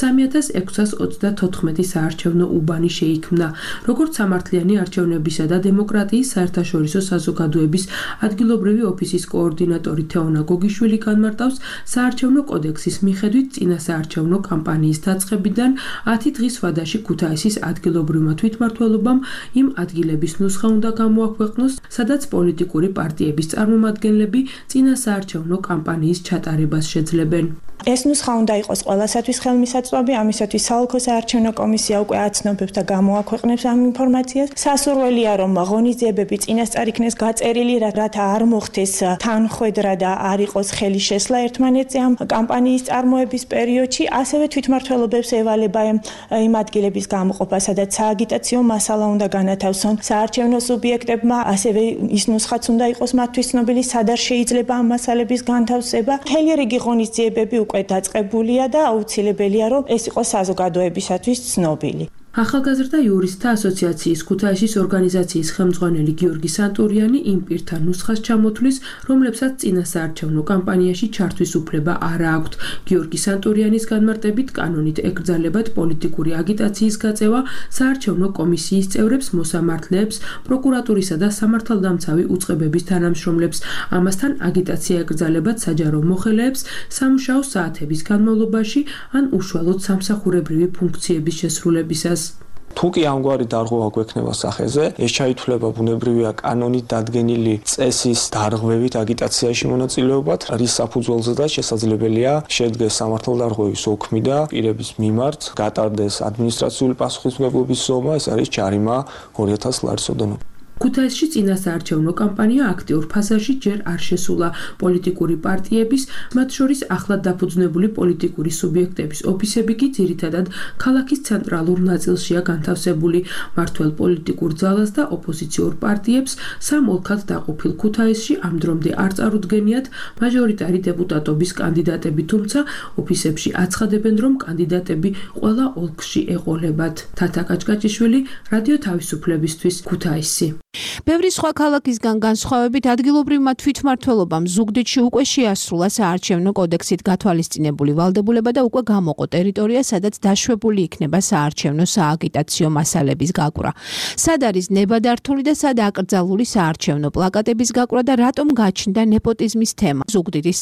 3634 საარჩევნო უბანი შეიქმნა. როგორც სამართლიანი არჩევნებისა და დემოკრატიის საერთაშორისო საზოგადოების ადგილობრივი ოფისის კოორდინატორი თეონა გოგიშვილი განმარტავს, საარჩევნო კოდექსის მიხედვით წინა საარჩევნო კამპანიის დაწყებიდან 10 დღის ვადაში ქუთაისის ადგილობრივმა თვითმმართველობამ იმ ადგილების ნუსხა უნდა გამოაქვეყნოს, სადაც პოლიტიკური პარტიების წარმომადგენლები წინა საარჩევნო კამპანიის ჩატარებას შეძლებენ. ეს ნუსხა უნდა იყოს ყველასათვის ხელმისაწვდომი, ამისათვის საოლქო საარჩევნო კომისია უკვე აცნობებს და გამოაქვეყნებს ამ ინფორმაციას. სასურველია, რომ ღონისძიებები წინასწარ იქნეს გაწერილი, რათა არ მოხდეს თანხვედრა და არ იყოს ხელი შესლა ერთმანეთზე ამ კამპანიის წარმოების პერიოდში. ასევე თვითმმართველობებს ევალება იმ ადგილების გამოყოფა, სადაც სააგიტაციო მასალა უნდა განათავსონ საარჩევნო სუბიექტებმა, ასევე ის ნუსხაც უნდა იყოს მათთვის ცნობილი, სად არ შეიძლება ამ მასალების განთავსება. მთელი რიგი ღონისძიებები უკვე დაწყებულია და აუცილებელია, რომ ეს იყოს საზოგადოებისათვის ცნობილი. ახალგაზრდა იურისტთა ასოციაციის ქუთაისის ორგანიზაციის ხელმძღვანელი გიორგი სანტურიანი იმ პირთა ნუსხას ჩამოთვლის, რომლებსაც წინა საარჩევნო კამპანიაში ჩართვის უფლება არ აქვთ. გიორგი სანტურიანის განმარტებით, კანონით ეკრძალებათ პოლიტიკური აგიტაციის გაწევა საარჩევნო კომისიის წევრებს, მოსამართლეებს, პროკურატურისა და სამართალდამცავი უწყებების თანამშრომლებს. ამასთან აგიტაცია ეკრძალებათ საჯარო მოხელეებს სამუშაო საათების განმავლობაში ან უშუალოდ სამსახურებრივი ფუნქციების შესრულებისას. თუ კი ამგვარი დარღვევა გვექნება სახეზე, ეს ჩაითვლება ბუნებრივია კანონით დადგენილი წესის დარღვევით აგიტაციაში მონაწილეობად, რის საფუძველზედაც შესაძლებელია შედგეს სამართალდარღვევის ოქმი და პირების მიმართ გატარდეს ადმინისტრაციული პასუხისმგებლობის ზომა, ეს არის ჯარიმა 2000 ლარის ოდენობა. ქუთაისში წინა საარჩევნო კამპანია აქტიურ ფაზაში ჯერ არ შესულა. პოლიტიკური პარტიების, მათ შორის ახლად დაფუძნებული პოლიტიკური სუბიექტების ოფისები კი ძირითადად ქალაქის ცენტრალურ ნაწილშია განთავსებული. მართველ პოლიტიკურ ძალას და ოპოზიციურ პარტიებს სამ ოლქად დაყოფილ ქუთაისში ამ დრომდე არ წარუდგენიათ მაჟორიტარი დეპუტატობის კანდიდატები, თუმცა ოფისებში აცხადებენ, რომ კანდიდატები ყველა ოლქში ეყოლებათ. თათა კაჭკაჭიშვილი, რადიო თავისუფლებისთვის, ქუთაისი. ბევრი სხვა ქალაქისგან განსხვავებით ადგილობრივმა თვითმმართველობამ ზუგდიდში უკვე შეასრულა საარჩევნო კოდექსით გათვალისწინებული ვალდებულება და უკვე გამოყო ტერიტორია, სადაც დაშვებული იქნება საარჩევნო სააგიტაციო მასალების გაკვრა. სად არის ნებადართული და სად აკრძალული საარჩევნო პლაკატების გაკვრა და რატომ გაჩნდა ნეპოტიზმის თემა ზუგდიდის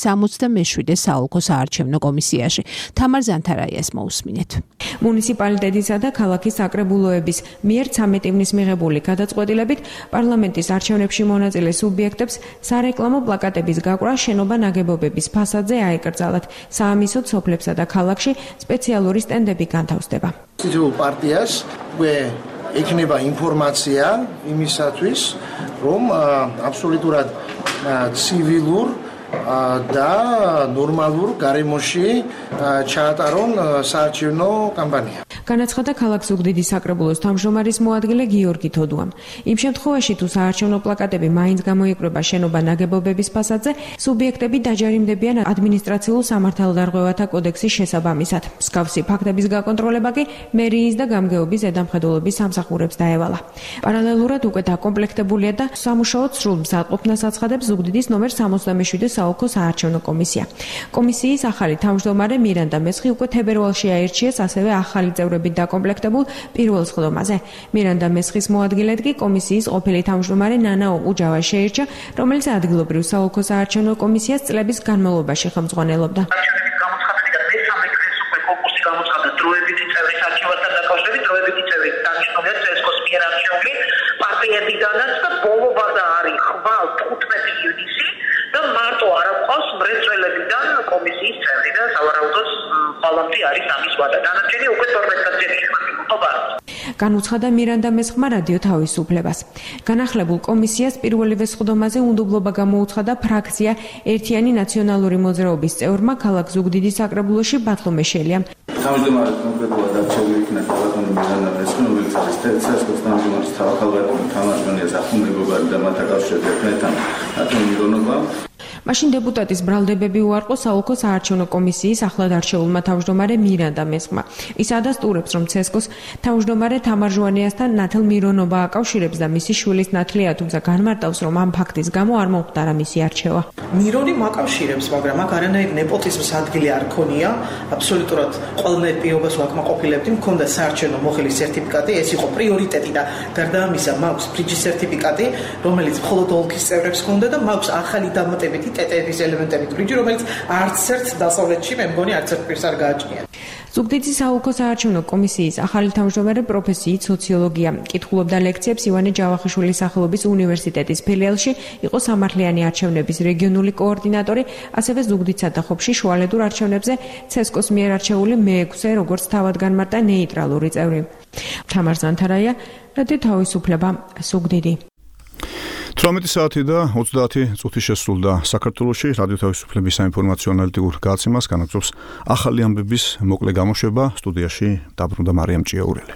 67 საოლქო საარჩევნო კომისიაში. თამარ ზანთარაიას მოусმინეთ. მუნიციპალიტეტისა და ქალაქის საკრებულოების მიერ 13 ივნის მიღებული გადაწყვეტილებით პარლამენტის არჩევნებში მონაწილე სუბიექტებს სარეკლამო პლაკატების გაკვრა შენობა ნაგებობების ფასადზე აეკრძალათ. საამისოდ სოფლებსა და ქალაქში სპეციალური სტენდები განთავსდება. თითოეულ პარტიას ექნება ინფორმაცია იმისათვის, რომ აბსოლუტურად ცივილურ და ნორმალურ გარემოში ჩაატარონ საარჩევნო კამპანია. განაცხადა ქალაქ ზუგდიდის საკრებულოს თავმჯდომარის მოადგილე გიორგი თოდუამ. იმ შემთხვევაში, თუ საარჩევნო პლაკატები მაინც გამოიკრება შენობა ნაგებობების ფასადზე, სუბიექტები დაჯარიმდებიან ადმინისტრაციულ სამართალდარღვევათა კოდექსის შესაბამისად. მსგავსი ფაქტების გაკონტროლება კი მერიის და გამგეობის ზედამხედველობის სამსახურებს დაევალა. პარალელურად უკვე დაკომპლექტებულია და სამუშაოდ სრულ მზადყოფნას აცხადებს ზუგდიდის ნომერ 67 საოლქო საარჩევნო კომისია. კომისიის ახალი თავმჯდომარე მირანდა მესხი უკვე თებერვალში აირჩიეს ასევე ახალი წევრებით დაკომპლექტებულ პირველ სხდომაზე. მირანდა მესხის მოადგილედ კი კომისიის ყოფილი თავმჯდომარე ნანა ოყუჯავა შეირჩა, რომელიც ადგილობრივ საოლქო საარჩევნო კომისიას წლების განმავლობაში ხელმძღვანელობდა. დროებითი წევრის არჩევასთან დაკავშირებით დროებითი წევრი დანიშნულია წესკოს მიერ არჩეული პარტიებიდანაც და ბოლოვადა არის ხვალ 15 ივნისი და მარტო არ აქვს მრეწველებიდან კომისიის წევრი და სავარაუდოდ ხვალამდე არის ამის ვადა. დანარჩენი უკვე 12 კაცის შემოწმება. განუცხადა მირანდა მესხმა რადიო თავისუფლებას. განახლებულ კომისიას პირველივე სხდომაზე უნდობლობა გამოუცხადა ფრაქცია ერთიანი ნაციონალური მოძრაობის წევრმა ქალაქ ზუგდიდის საკრებულოში ბათლო მეშელიამ. თავმჯდომარე კონკრეტულად არჩეული იქნა ქალაქონი მირანდა მესხი, რომელიც არის თელსესკოს თავმჯდომარის თავახალგატონი თამაშმენია ზახუმ მეგობარი და მათ აკავშირებს ერთმანეთთან ათონი დონობა. მაშინ დეპუტატის ბრალდებები უარყო საოლქო საარჩევნო კომისიის ახლად არჩეულმა თავმჯდომარე მირანდა მესხმა. ის ადასტურებს, რომ ცესკოს თავმჯდომარე თამარ ჟუანიასთან ნათელ მირონობა აკავშირებს და მისი შვილის ნათლია, თუმცა განმარტავს, რომ ამ ფაქტის გამო არ მომხდარა მისი არჩევა. მირონი მაკავშირებს, მაგრამ აქ არანაირი nepotizmის ადგილი არ ქონია. აბსოლუტურად ყველანაირ პირობას ვაკმაყოფილებდი, მქონდა საარჩევნო მოხელის სერტიფიკატი, ეს იყო პრიორიტეტი და გარდა ამისა მაქვს ფრიჯის სერტიფიკატი, რომელიც მხოლოდ ოლქის წევრებს ჰქონდა და მაქვს ახალი დამატებითი TTF-ის ელემენტები ფრიჯი, რომელიც არც ერთ დასავლეთში მე მგონი არც ერთ პირს არ გააჩნია. ზუგდიდის საოლქო საარჩევნო კომისიის ახალი თავმჯდომარე პროფესიით სოციოლოგია. კითხულობდა ლექციებს ივანე ჯავახიშვილის სახელობის უნივერსიტეტის ფილიალში, იყო სამართლიანი არჩევნების რეგიონული კოორდინატორი, ასევე ზუგდიდსა და ხობში შუალედურ არჩევნებზე ცესკოს მიერ არჩეული მე-6, როგორც თავად განმარტა ნეიტრალური წევრი. თამარ ზანთარაია, რადიო თავისუფლება, ზუგდიდი. 18 საათი და 30 წუთი შესრულდა. საქართველოში რადიო თავისუფლების საინფორმაციო ანალიტიკურ გადაცემას განაგრძობს ახალი ამბების მოკლე გამოშვება. სტუდიაში დაბრუნდა მარიამ ჭიაურელი.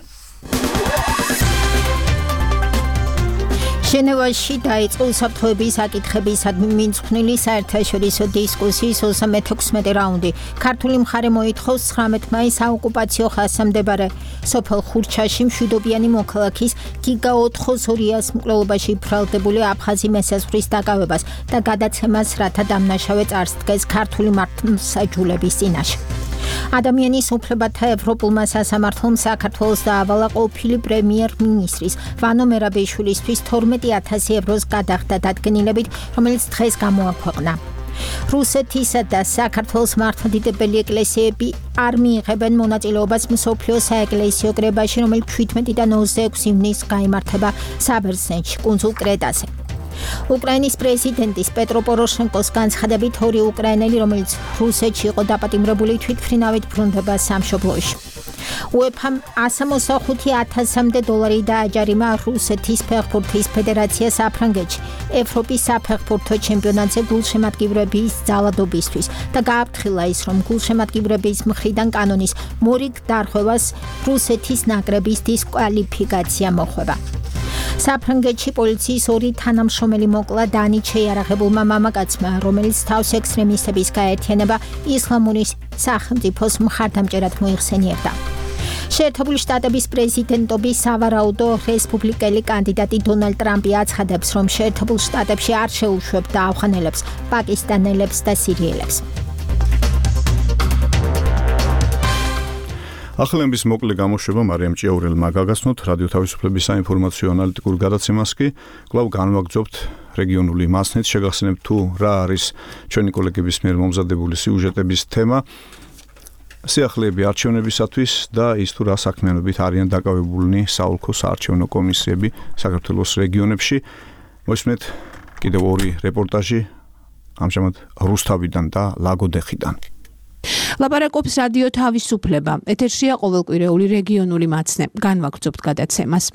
ჟენევაში დაიწყო უსაფრთხოების საკითხებისადმი მიმწყნილი საერთაშორისო დისკუსიის 36 რაუნდი. ქართული მხარე მოითხოვს 19 მაის საოკუპაციო ხაზამდებარე სოფელ ხურჩაში მშვიდობიანი მოქალაქის გიგა 402-ას მკვლელობაში ბრალდებული აფხაზი მესაზღვრის დაკავებას და გადაცემას, რათა დამნაშავე წარსდგეს ქართული მართლმსაჯულების წინაშე. ადამიანის უფლებათა ევროპულმა სასამართლომ საქართველოს დაავალა ყოფილი პრემიერ-მინისტრის ვანო მერაბიშვილისთვის 12,000 ევროს გადახდა დადგენილებით, რომელიც დღეს გამოაქვეყნა. რუსეთისა და საქართველოს მართლმადიდებელი ეკლესიები არ მიიღებენ მონაწილეობას მსოფლიო საეკლესიო კრებაში, რომელიც 17-დან 26 ივნისს გაიმართება საბერძნეთში, კუნძულ კრეტაზე. უკრაინის პრეზიდენტის პეტრო პოროშენკოს განცხადებით, ორი უკრაინელი, რომელიც რუსეთში იყო დაპატიმრებული, თვითმფრინავით ბრუნდება სამშობლოში. UEFA-მ 165,000-მდე დოლარი დააჯარიმა რუსეთის ფეხბურთის ფედერაციას საფრანგეთში ევროპის საფეხბურთო ჩემპიონატზე გულშემატკივრების ძალადობისთვის და გააფრთხილა ის, რომ გულშემატკივრების მხრიდან კანონის მორიგ დარღვევას რუსეთის ნაკრების დისკვალიფიკაცია მოხვება. საფრანგეთში პოლიციის ორი თანამშრომელი მოკლა დანით შეიარაღებულმა მამაკაცმა, რომელიც თავს ექსტრემისტების გაერთიანება ისლამური სახელმწიფოს მხარდამჭერად მოიხსენიებდა. შეერთებული შტატების პრეზიდენტობის სავარაუდო რესპუბლიკელი კანდიდატი დონალდ ტრამპი აცხადებს, რომ შეერთებულ შტატებში არ შეუშვებდა ავღანელებს, პაკისტანელებს და სირიელებს. ახალების მოკლე გამოშვება მარიამ ჭიაურელმა გაგაცნოთ. რადიო თავისუფლების საინფორმაციო ანალიტიკურ გადაცემას კი კვლავ განვაგრძობთ რეგიონული მასნით. შეგახსენებთ თუ რა არის ჩვენი კოლეგების მიერ მომზადებული სიუჟეტების თემა. სიახლეები არჩევნებისათვის და ის თუ რა საქმიანობით არიან დაკავებულნი საოლქო საარჩევნო კომისიები საქართველოს რეგიონებში. მოისმენთ კიდევ ორი რეპორტაჟი ამჟამად რუსთავიდან და ლაგოდეხიდან. ლაპარაკობს რადიო თავისუფლება. ეთერშია ყოველკვირეული რეგიონული მაცნე. განვაგრძობთ გადაცემას.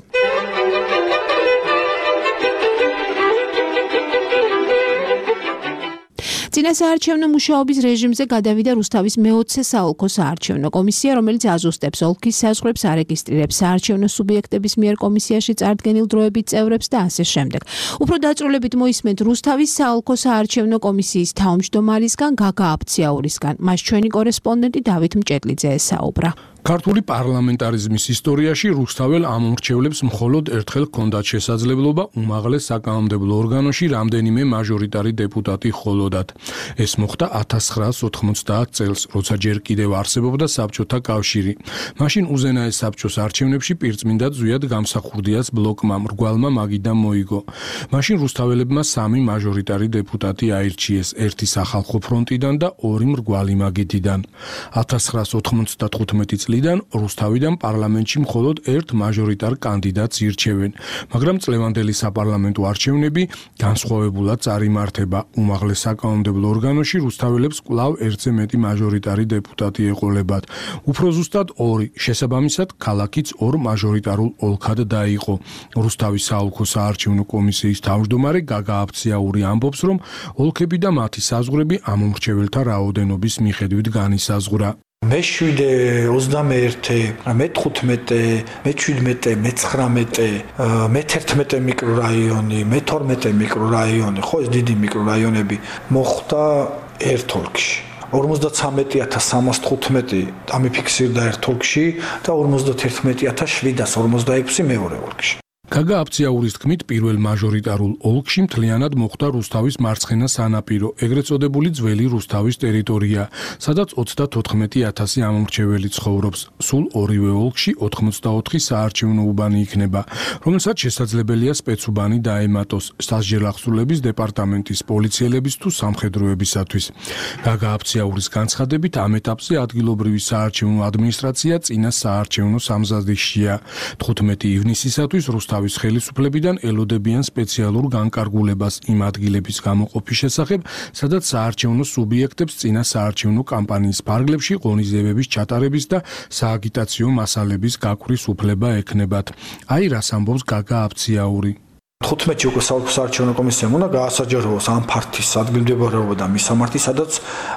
წინა საარჩევნო მუშაობის რეჟიმზე გადავიდა რუსთავის მე-20 საოლქო საარჩევნო კომისია, რომელიც აზუსტებს ოლქის საზღვრებს, არეგისტრირებს საარჩევნო სუბიექტების მიერ კომისიაში წარდგენილ დროებით წევრებს და ასე შემდეგ. უფრო დაწვრილებით მოისმენთ რუსთავის საოლქო საარჩევნო კომისიის თავმჯდომარისგან გაგა აბციაურისგან. მას ჩვენი კორესპონდენტი დავით მჭედლიძე ესაუბრა. ქართული პარლამენტარიზმის ისტორიაში რუსთაველ ამომრჩევლებს მხოლოდ ერთხელ ჰქონდათ შესაძლებლობა უმაღლეს საკანონმდებლო ორგანოში რამდენიმე მაჟორიტარი დეპუტატი ჰყოლოდათ. ეს მოხდა 1990 წელს, როცა ჯერ კიდევ არსებობდა საბჭოთა კავშირი. მაშინ უზენაეს საბჭოს არჩევნებში პირწმინდად ზვიად გამსახურდიას ბლოკმა მრგვალმა მაგიდამ მოიგო. მაშინ რუსთაველებმა 3 მაჟორიტარი დეპუტატი აირჩიეს, ერთი სახალხო ფრონტიდან და 2 მრგვალი მაგიდიდან. 1995 წლიდან რუსთავიდან პარლამენტში მხოლოდ ერთ მაჟორიტარ კანდიდატს ირჩევენ, მაგრამ წლევანდელი საპარლამენტო არჩევნები განსხვავებულად წარიმართება. უმაღლეს საკანონმდებლო ორგანოში რუსთაველებს კვლავ ერთზე მეტი მაჟორიტარი დეპუტატი ეყოლებათ. უფრო ზუსტად 2, შესაბამისად ქალაქიც 2 მაჟორიტარულ ოლქად დაიყო. რუსთავის საოლქო საარჩევნო კომისიის თავმჯდომარე გაგა აბციაური ამბობს, რომ ოლქები და მათი საზღვრები ამომრჩეველთა რაოდენობის მიხედვით განისაზღვრა. მე7, 21, მე15, მე17, მე19, მე11 მიკრორაიონი, მე12 მიკრორაიონი, ხო ეს დიდი მიკრორაიონები მოხვდა ერთ ოლქში. 53315 ამიფიქსირდა ერთ ოლქში და 51746 მეორე ოლქში. გაგა აფციაურის თქმით, პირველ მაჟორიტარულ ოლქში მთლიანად მოხვდა რუსთავის მარცხენა სანაპირო, ეგრეთ წოდებული ძველი რუსთავის ტერიტორია, სადაც 34000 ამომრჩეველი ცხოვრობს. სულ ორივე ოლქში 84 საარჩევნო უბანი იქნება, რომელსაც შესაძლებელია სპეცუბანი დაემატოს სასჯელ-ახსულების დეპარტამენტის, პოლიციელების თუ სამხედროებისათვის. გაგა აფციაურის განცხადებით, ამ ეტაპზე ადგილობრივი საარჩევნო ადმინისტრაცია წინა საარჩევნო სამზადისშია. 15 ივნისისათვის რუსთავის ხელისუფლებიდან ელოდებიან სპეციალურ განკარგულებას იმ ადგილების გამოყოფის შესახებ, სადაც საარჩევნო სუბიექტებს წინა საარჩევნო კამპანიის ფარგლებში ღონისძიებების ჩატარების და სააგიტაციო მასალების გაკვრის უფლება ექნებათ. აი რას ამბობს გაგა აფციაური. 15-ში უკვე საოლქო საარჩევნო კომისიამ უნდა გაასაჯაროოს ამ ფართის ადგილმდებარეობა და მისამართი, სადაც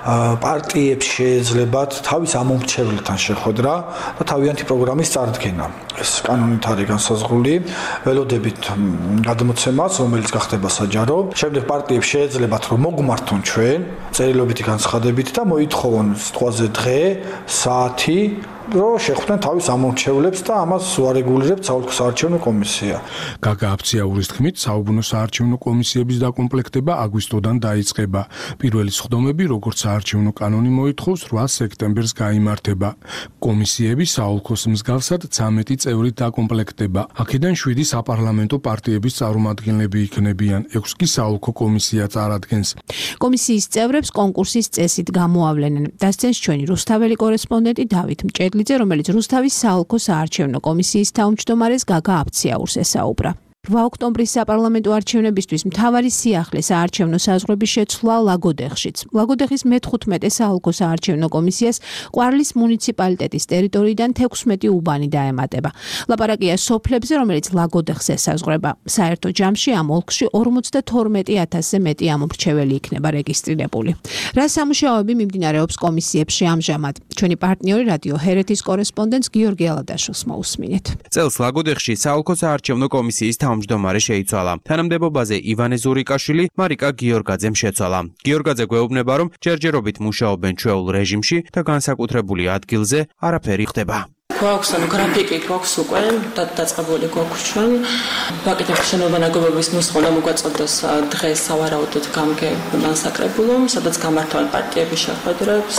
პარტიებს შეეძლებათ თავის ამომრჩეველთან შეხვედრა და თავიანთი პროგრამის წარდგენა. ეს კანონით არის განსაზღვრული, ველოდებით გადმოცემას, რომელიც გახდება საჯარო. შემდეგ პარტიებს შეეძლებათ, რომ მოგმართონ ჩვენ წერილობითი განცხადებით და მოითხოვონ სიტყვაზე დღე, საათი, რომ შეხვდნენ თავის ამომრჩევლებს და ამას უარეგულირებთ საოლქო საარჩევნო კომისია. გაგა აფციაურის თქმით, საუბნო საარჩევნო კომისიების დაკომპლექტება აგვისტოდან დაიწყება. პირველი სხდომები, როგორც საარჩევნო კანონი მოითხოვს, 8 სექტემბერს გაიმართება. კომისიები საოლქოს მსგავსად 13 წევრით დაკომპლექტება. აქედან 7 საპარლამენტო პარტიების წარმომადგენლები იქნებიან, 6 კი საოლქო კომისია წარადგენს. კომისიის წევრებს კონკურსის წესით გამოავლენენ. დასცენს ჩვენი რუსთაველი კორესპონდენტი დავით მჭედლიძე, რომელიც რუსთავის საოლქო საარჩევნო კომისიის თავმჯდომარეს გაგა აფციაურს ესაუბრა. 8 ოქტომბრის საპარლამენტო არჩევნებისთვის მთავარი სიახლე საარჩევნო საზღვრების შეცვლა ლაგოდეხშიც. ლაგოდეხის მე-15 საოლქო საარჩევნო კომისიას ყვარლის მუნიციპალიტეტის ტერიტორიიდან 16 უბანი დაემატება. ლაპარაკია სოფლებზე, რომელიც ლაგოდეხს ესაზღვრება. საერთო ჯამში ამ ოლქში 52000-ზე მეტი ამომრჩეველი იქნება რეგისტრირებული. რა სამუშაოები მიმდინარეობს კომისიებში ამჟამად? ჩვენი პარტნიორი რადიო ჰერეთის კორესპონდენტს გიორგი ალადაშვილს მოусმინეთ. წელს ლაგოდეხში საოლქო საარჩევნო კომისიის თავმჯდომარე შეიცვალა. თანამდებობაზე ივანე ზურიკაშვილი მარიკა გიორგაძემ შეცვალა. გიორგაძე გვეუბნება, რომ ჯერჯერობით მუშაობენ ჩვეულ რეჟიმში და განსაკუთრებული ადგილზე არაფერი ხდება. გვაქვს გრაფიკი გვაქვს უკვე დაწყებული გვაქვს ჩვენ ვაკეთებთ შენობა ნაგებობის ნუსხა მოგვაწოდოს დღეს სავარაუდოდ გამგებანსაკრებულო სადაც გამართავენ პარტიების შეხვედრებს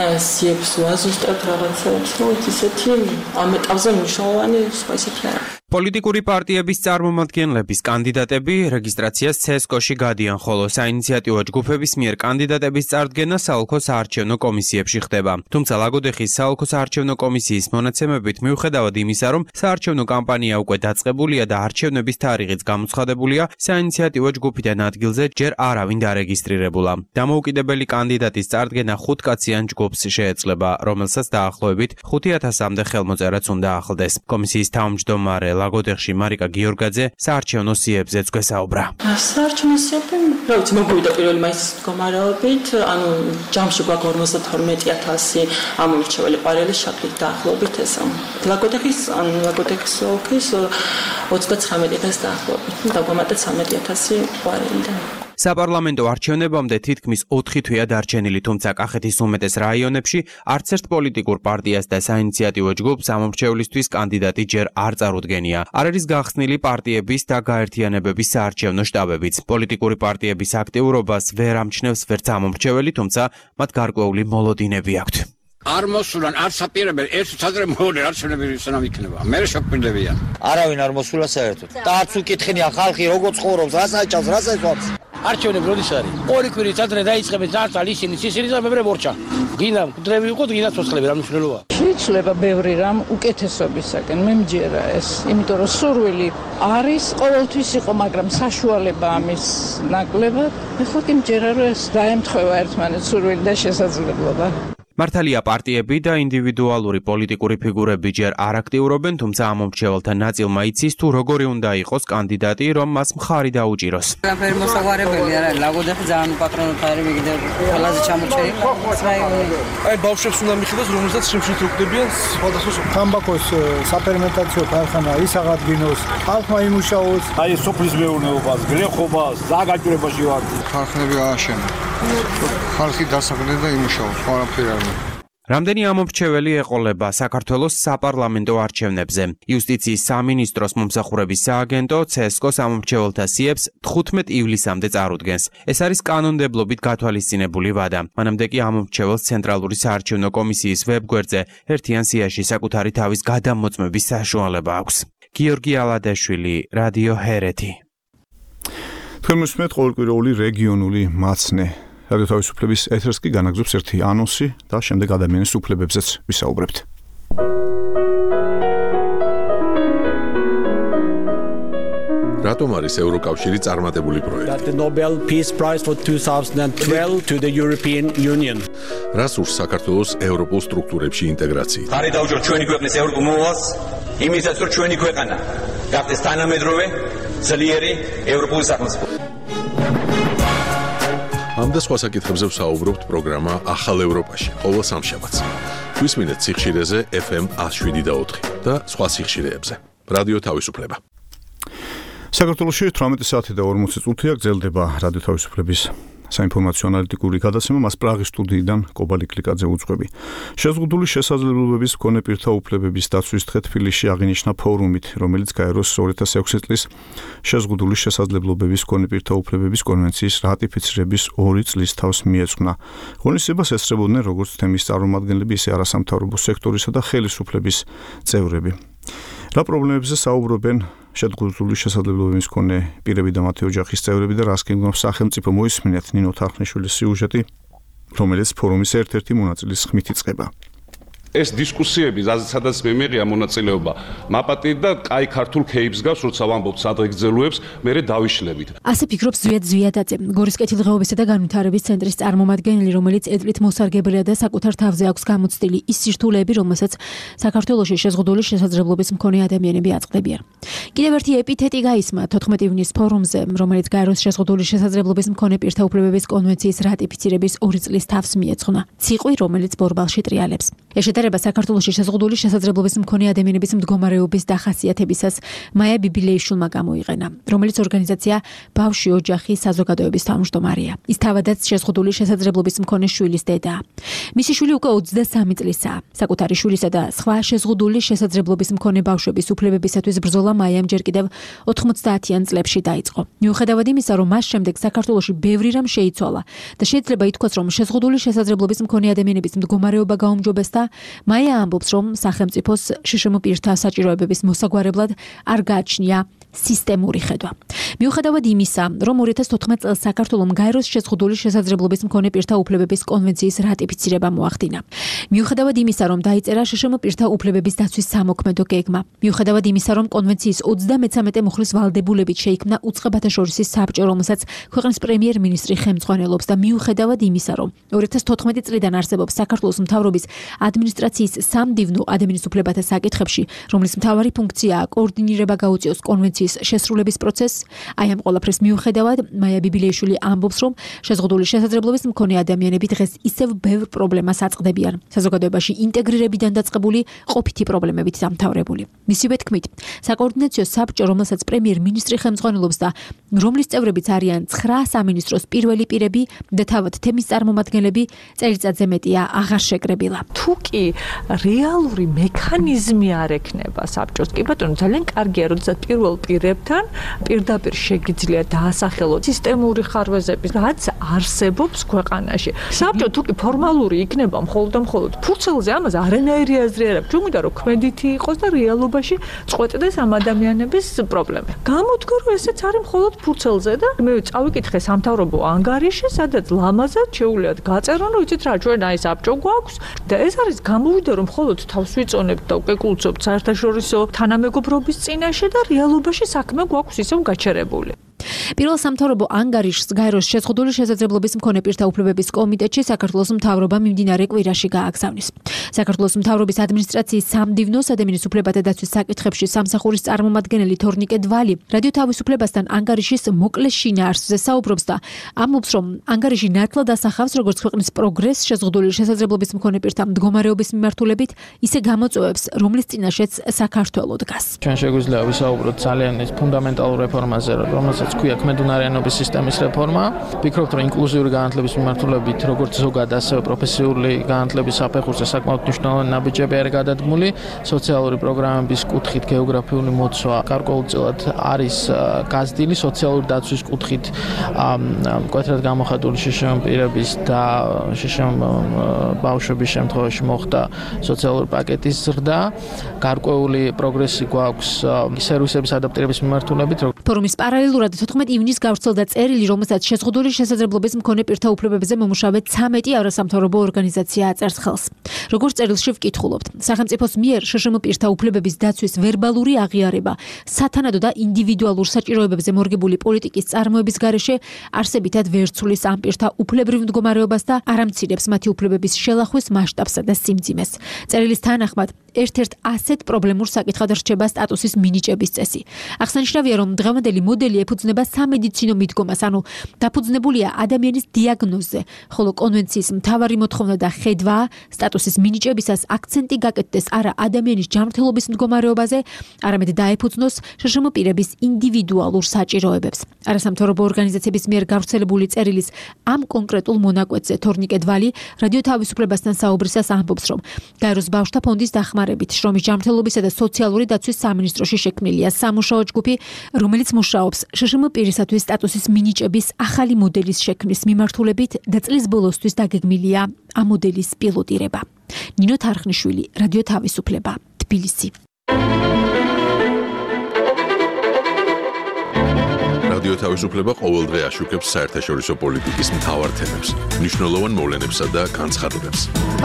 სიებს ვაზუსტებთ რაღაცებს ისეთი ამ ეტაპზე მნიშვნელოვანი ისეთი არა. პოლიტიკური პარტიების წარმომადგენლების კანდიდატები რეგისტრაციას CSGO-ში გადიან, ხოლო საინიციატივო ჯგუფების მიერ კანდიდატების წარდგენა საოლქო საარჩევნო კომისიებში ხდება. თუმცა ლაგოდეხის საოლქო საარჩევნო კომისიის მონაცემებით მიუხედავად იმისა, რომ საარჩევნო კამპანია უკვე დაწყებულია და არჩევნების თარიღიც გამოცხადებულია, საინიციატივო ჯგუფიდან ადგილზე ჯერ არავინ დარეგისტრირებულა. დამოუკიდებელი კანდიდატის წარდგენა 5 კაციან ჯგუფს შეეძლება, რომელსაც დაახლოებით 5000-მდე ხელმოწერაც უნდა ახლდეს. კომისიის თავმჯდომარე ლაგოდეხში მარიკა გიორგაძე საარჩევნო სიებზეც გვესაუბრა. საარჩევნო სიები, რა ვიცი, მოგვიდა პირველი მაისის მდგომარეობით, ანუ ჯამში გვაქვს 52000 ამომრჩეველი ყვარელი შაქრით დაახლოებით ესა. ლაგოდეხის ოლქის 39000 დაახლოებით, დაგვამატეთ 13000 ყვარელი და საპარლამენტო არჩევნებამდე თითქმის 4 თვეა დარჩენილი, თუმცა კახეთის უმეტეს რაიონებში არც ერთ პოლიტიკურ პარტიას და საინიციატივო ჯგუფს ამომრჩევლისთვის კანდიდატი ჯერ არ წარუდგენია. არ არის გახსნილი პარტიების და გაერთიანებების საარჩევნო შტაბებიც. პოლიტიკური პარტიების აქტიურობას ვერ ამჩნევს ვერც ამომრჩეველი, თუმცა მათ გარკვეული მოლოდინები აქვთ. არ მოსულან, არ საპირებელ, ერთ თადრე მოვლენ არჩევნები სანამ იქნება. მე შეგვიძლებიან. არავინ არ მოსულა საერთოდ. და არც უკითხენია ხალხი როგორ ცხოვრობს, რას აჭავს, რას ეძვავს. არჩევნები როდის არის? ორი კვირის ადრე დაიწყებენ ძარცალ ისინი და მე ვორჩა. გინდა მკვდრები ვიყოთ, გინდა ცოცხლები, რა მნიშვნელობაა? შეიძლება ბევრი რამ უკეთესობისაკენ, მე მჯერა ეს, იმიტომ რომ სურვილი არის, ყოველთვის იყო, მაგრამ საშუალება ამის ნაკლებად. ეხლა კი მჯერა რომ ეს დაემთხვევა ერთმანეთს სურვილი და შესაძლებლობა. მართალია პარტიები და ინდივიდუალური პოლიტიკური ფიგურები ჯერ არ აქტიურობენ, თუმცა ამ მომრჩეველთა ნაწილმა იცის თუ როგორი უნდა იყოს კანდიდატი, რომ მას მხარი დაუჭიროს. ყველაფერი მოსაგვარებელი არ არის, ლაგოდეხი ძალიან პატრონად არის მიგდე ყველაზე ჩამოჭერი რაიონი. აი ბავშვებს უნდა მიხედოს, რომელსაც შიმშილით უხდებიან სხვადასხვა თამბაქოს საფერმენტაციო ქარხანა ის აღადგინოს, ხალხმა იმუშაოს. აი სოფლის მეურნეობას, გლეხობას, ზაგაჭირებაში ვარ. ქარხნები ააშენა. ხალხი დასაყრდენ და იმუშაოს, ყველაფერი არის. რამდენი ამომრჩეველი ეყოლება საქართველოს საპარლამენტო არჩევნებზე. იუსტიციის სამინისტროს მომსახურების სააგენტო CSKO-ს ამომრჩეველთა სიებს 15 ივლისამდე წარუდგენს. ეს არის კანონმდებლობით გათვალისწინებული ვადა. მანამდე კი ამომრჩეველს ცენტრალური საარჩევნო კომისიის ვებგვერდზე ერთიან სიაში საკუთარი თავის გადამოწმების საშუალება აქვს. გიორგი ალადაშვილი, რადიო ჰერეთი. თქვენ მოსმენთ ყოველკვირეული რეგიონული მაცნე. რადიო თავისუფლების ეთერს კი განაგზობს ერთი ანონსი და შემდეგ ადამიანის უფლებებზეც ვისაუბრებთ. რატომ არის ევროკავშირი წარმატებული პროექტი? The Nobel Peace Prize for 2012 to the European Union. რას ურს საქართველოს ევროპულ სტრუქტურებში ინტეგრაცია? ხარი დაუჭიროთ ჩვენი ქვეყნის ევროპულ მოვალს, იმისაც რომ ჩვენი ქვეყანა გახდეს თანამედროვე, ძლიერი ევროპული სახელმწიფო. ამ და სხვა საკითხებზე ვსაუბრობთ პროგრამა ახალ ევროპაში, ყოველ სამშაბათს. გვისმინეთ სიხშირეზე FM 107.4 და სხვა სიხშირეებზე. რადიო თავისუფლება. საქართველოში 18 საათი და 40 წუთია გრძელდება რადიო თავისუფლების საინფორმაციო ანალიტიკური გადაცემა, მას პრაღის სტუდიიდან კობალი კლიკაძე უძღვები. შეზღუდული შესაძლებლობების მქონე პირთა უფლებების დაცვის დღე თბილისში აღინიშნა ფორუმით, რომელიც გაეროს 2006 წლის შეზღუდული შესაძლებლობების მქონე პირთა უფლებების კონვენციის რატიფიცირების 2 წლის თავს მიეძღვნა. ღონისძიებას ესწრებოდნენ როგორც თემის წარმომადგენლები, ისე არასამთავრობო სექტორისა და ხელისუფლების წევრები. რა პრობლემებზე საუბრობენ შეზღუდული შესაძლებლობების მქონე პირები და მათი ოჯახის წევრები და რას გეგმავს სახელმწიფო, მოისმინეთ ნინო თარხნიშვილის სიუჟეტი, რომელიც ფორუმის ერთ-ერთი მონაწილის ხმით იწყება. ეს დისკუსიები, სადაც მე მიყია მონაწილეობა, მაპატი და კაი ქართულ кейპს გავს, როცა ვამბობთ სადღეგრძელოებს, მე დავიშლებით. ასე ფიქრობს ზვიად ზვიადაძე, გორის კეთილდღეობისა და განვითარების ცენტრის წარმომადგენელი, რომელიც ედლით მოსარგებელია და საკუთარ თავზე აქვს გამოცდილი ის სირთულეები, რომელსაც საქართველოში შეზღუდული შესაძლებლობის მქონე ადამიანები აწყდებიან. კიდევ ერთი ეპითეტი გაისმა 14 ივნის ფორუმზე, რომელიც გაეროს შეზღუდული შესაძლებლობის მქონე პირთა უფლებების კონვენციის რატიფიცირების 2 წლის თავს მიეძღვნა. ციყვი, რომელიც ბორბალში ტრიალებს. შედარება საქართველოში შეზღუდული შესაძლებლობის მქონე ადამიანების მდგომარეობის დახასიათებისას მაია ბიბილეიშვილმა გამოიყენა, რომელიც ორგანიზაცია ბავშვი ოჯახი საზოგადოების თავმჯდომარეა. ის თავადაც შეზღუდული შესაძლებლობის მქონე შვილის დედაა. მისი შვილი უკვე 23 წლისაა. საკუთარი შვილისა და სხვა შეზღუდული შესაძლებლობის მქონე ბავშვების უფლებებისათვის ბრძოლა მაიამ ჯერ კიდევ 90-იან წლებში დაიწყო. მიუხედავად იმისა, რომ მას შემდეგ საქართველოში ბევრი რამ შეიცვალა და შეიძლება ითქვას, რომ შეზღუდული შესაძლებლობის მქონე ადამიანების მდგომარეობა გაუმჯობესდა, მაია ამბობს, რომ სახელმწიფოს შშმ პირთა საჭიროებების მოსაგვარებლად არ გააჩნია სისტემური ხედვა. მიუხედავად იმისა, რომ 2014 წელს საქართველომ გაეროს შეზღუდული შესაძლებლობის მქონე პირთა უფლებების კონვენციის რატიფიცირება მოახდინა. მიუხედავად იმისა, რომ დაიწერა შშმ პირთა უფლებების დაცვის სამოქმედო გეგმა. მიუხედავად იმისა, რომ კონვენციის 33 მუხლის ვალდებულებით შეიქმნა უწყებათა შორისი საბჭო, რომელსაც ქვეყნის პრემიერ-მინისტრი ხელმძღვანელობს და მიუხედავად იმისა, რომ 2014 წლიდან არსებობს საქართველოს მთავრობის ადმინისტრაციის სამდივნო ადამიანის უფლებათა საკითხებში, რომლის მთავარი ფუნქციაა კოორდინირება გაუწიოს კონვენციის შესრულების პროცესს, აი ამ ყველაფრის მიუხედავად, მაია ბიბილეიშვილი ამბობს, რომ შეზღუდული შესაძლებლობის მქონე ადამიანები დღეს ისევ ბევრ პრობლემას აწყდებიან, საზოგადოებაში ინტეგრირებიდან დაწყებული ყოფითი პრობლემებით დამთავრებული. მისივე თქმით, საკოორდინაციო საბჭო, რომელსაც პრემიერ-მინისტრი ხელმძღვანელობს და რომლის წევრებიც არიან 9 სამინისტროს პირველი პირები და თავად თემის წარმომადგენლები, წელიწადზე მეტია აღარ შეკრებილა. თუ კი რეალური მექანიზმი არ ექნება საბჭოს, კი ბატონო, ძალიან კარგია, როდესაც პირველ პირებთან პირდაპირ შეგიძლია დაასახელოთ სისტემური ხარვეზები, რაც არსებობს ქვეყანაში. საბჭო თუ კი ფორმალური იქნება მხოლოდ და მხოლოდ ფურცელზე, ამაზე არანაირი აზრი არ აქვს. ჩვენ გვინდა რომ ქმედითი იყოს და რეალობაში წყვეტდეს ამ ადამიანების პრობლემა. გამოდგა რომ ესეც არის მხოლოდ ფურცელზე და მე წავიკითხე სამთავრობო ანგარიში, სადაც ლამაზად შეუძლიათ გაწერონ, რომ იცით რა, ჩვენ აი საბჭო გვაქვს და ეს არის გამოვიდა რომ მხოლოდ თავს ვიწონებთ და უკეკულცობთ საერთაშორისო თანამეგობრობის წინაშე და რეალობაში საქმე გვაქვს ისევ გაჩერებული. პირველ სამთავრობო ანგარიშს გაეროს შეზღუდული შესაძლებლობის მქონე პირთა უფლებების კომიტეტში საქართველოს მთავრობა მიმდინარე კვირაში გააგზავნის. საქართველოს მთავრობის ადმინისტრაციის სამდივნოს ადამიანის უფლებათა დაცვის საკითხებში სამსახურის წარმომადგენელი თორნიკე დვალი რადიო თავისუფლებასთან ანგარიშის მოკლე შინაარსზე საუბრობს და ამბობს, რომ ანგარიში ნათლად ასახავს როგორც ქვეყნის პროგრესს შეზღუდული შესაძლებლობის მქონე პირთა მდგომარეობის მიმართულებით, ისე გამოწვევებს, რომლის წინაშეც საქართველო დგას. ჩვენ შეგვიძლია ვისაუბროთ ძალიან ფუნდამენტალურ რეფორმაზე, რომელსაც ქვია ქმედუნარიანობის სისტემის რეფორმა. ვფიქრობთ, რომ ინკლუზიური განათლების მიმართულებით, როგორც ზოგად, ასევე პროფესიული განათლების საფეხურზე საკმაოდ მნიშვნელოვანი ნაბიჯები არის გადადგმული. სოციალური პროგრამების კუთხით გეოგრაფიული მოცვა გარკვეულწილად არის გაზრდილი, სოციალური დაცვის კუთხით მკვეთრად გამოხატული შშმ პირების და შშმ ბავშვების შემთხვევაში მოხდა სოციალური პაკეტის ზრდა. გარკვეული პროგრესი გვაქვს სერვისების ადაპტირების მიმართულებით. ფორუმის პარალელურად 14 ივნისს გავრცელდა წერილი, რომელსაც შეზღუდული შესაძლებლობის მქონე პირთა უფლებებზე მომუშავე 13 არასამთავრობო ორგანიზაცია აწერს ხელს. როგორც წერილში ვკითხულობთ, სახელმწიფოს მიერ შშმ პირთა უფლებების დაცვის ვერბალური აღიარება, სათანადო და ინდივიდუალურ საჭიროებებზე მორგებული პოლიტიკის წარმოების გარეშე არსებითად ვერ ცვლის ამ პირთა უფლებრივ მდგომარეობას და არ ამცირებს მათი უფლებების შელახვის მასშტაბსა და სიმძიმეს. წერილის თანახმად, ერთ-ერთ ასეთ პრობლემურ საკითხად რჩება სტატუსის მინიჭების წესი. აღსანიშნავია, რომ დღევანდელი მოდელი ეფუძნება სამედიცინო მიდგომას, ანუ დაფუძნებულია ადამიანის დიაგნოზზე, ხოლო კონვენციის მთავარი მოთხოვნა და ხედვაა სტატუსის მინიჭებისას აქცენტი გაკეთდეს არა ადამიანის ჯანმრთელობის მდგომარეობაზე, არამედ დაეფუძნოს შშმ პირების ინდივიდუალურ საჭიროებებს. არასამთავრობო ორგანიზაციების მიერ გავრცელებული წერილის ამ კონკრეტულ მონაკვეთზე თორნიკე დვალი რადიო თავისუფლებასთან საუბრისას ამბობს, რომ გაეროს ბავშვთა ფონდის დახმარებით შრომის ჯანმრთელობისა და სოციალური დაცვის სამინისტროში შექმნილია სამუშაო ჯგუფი, რომელიც მუშაობს შშმ პირისათვის სტატუსის მინიჭების ახალი მოდელის შექმნის მიმართულებით და წლის ბოლოსთვის დაგეგმილია ამ მოდელის პილოტირება. ნინო თარხნიშვილი, რადიო თავისუფლება, თბილისი. რადიო თავისუფლება ყოველდღე აშუქებს საერთაშორისო პოლიტიკის მთავარ თემებს, მნიშვნელოვან მოვლენებსა და განცხადებებს.